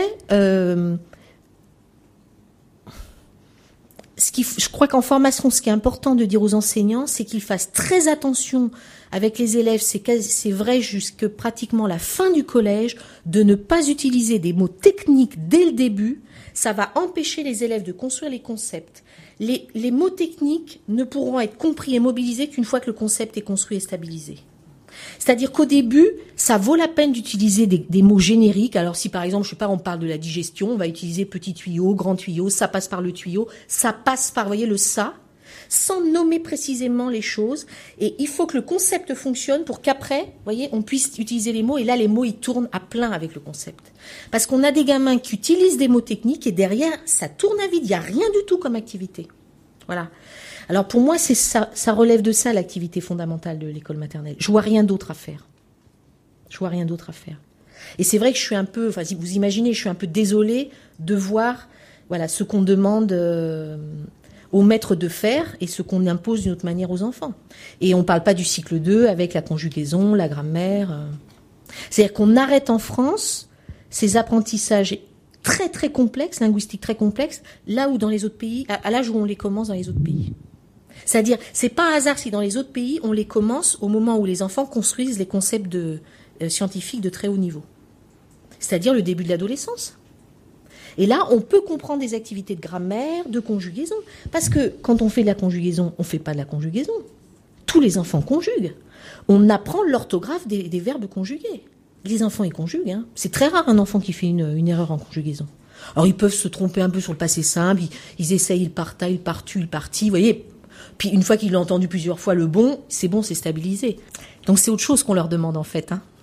je crois qu'en formation, ce qui est important de dire aux enseignants, c'est qu'ils fassent très attention avec les élèves, c'est vrai jusque pratiquement la fin du collège, de ne pas utiliser des mots techniques dès le début. Ça va empêcher les élèves de construire les concepts. Les mots techniques ne pourront être compris et mobilisés qu'une fois que le concept est construit et stabilisé. C'est-à-dire qu'au début, ça vaut la peine d'utiliser des mots génériques. Alors si par exemple, je sais pas, on parle de la digestion, on va utiliser petit tuyau, grand tuyau, ça passe par le tuyau, ça passe par, vous voyez, le ça, sans nommer précisément les choses. Et il faut que le concept fonctionne pour qu'après, vous voyez, on puisse utiliser les mots. Et là, les mots, ils tournent à plein avec le concept. Parce qu'on a des gamins qui utilisent des mots techniques et derrière, ça tourne à vide. Il n'y a rien du tout comme activité. Voilà. Alors pour moi, c'est ça relève de ça l'activité fondamentale de l'école maternelle. Je vois rien d'autre à faire. Et c'est vrai que je suis un peu, si vous imaginez, je suis un peu désolée de voir, ce qu'on demande aux maîtres de faire et ce qu'on impose d'une autre manière aux enfants. Et on parle pas du cycle 2 avec la conjugaison, la grammaire. C'est-à-dire qu'on arrête en France ces apprentissages très très complexes, linguistiques très complexes, là où dans les autres pays, à l'âge où on les commence dans les autres pays. C'est-à-dire, c'est pas un hasard si dans les autres pays, on les commence au moment où les enfants construisent les concepts scientifiques de très haut niveau. C'est-à-dire le début de l'adolescence. Et là, on peut comprendre des activités de grammaire, de conjugaison. Parce que quand on fait de la conjugaison, on fait pas de la conjugaison. Tous les enfants conjuguent. On apprend l'orthographe des verbes conjugués. Les enfants, ils conjuguent. Hein. C'est très rare un enfant qui fait une erreur en conjugaison. Alors, ils peuvent se tromper un peu sur le passé simple. Ils essayent, ils partent, ils partent, ils partent. Vous voyez. Puis une fois qu'il l'a entendu plusieurs fois, c'est bon, c'est stabilisé. Donc c'est autre chose qu'on leur demande en fait. Hein.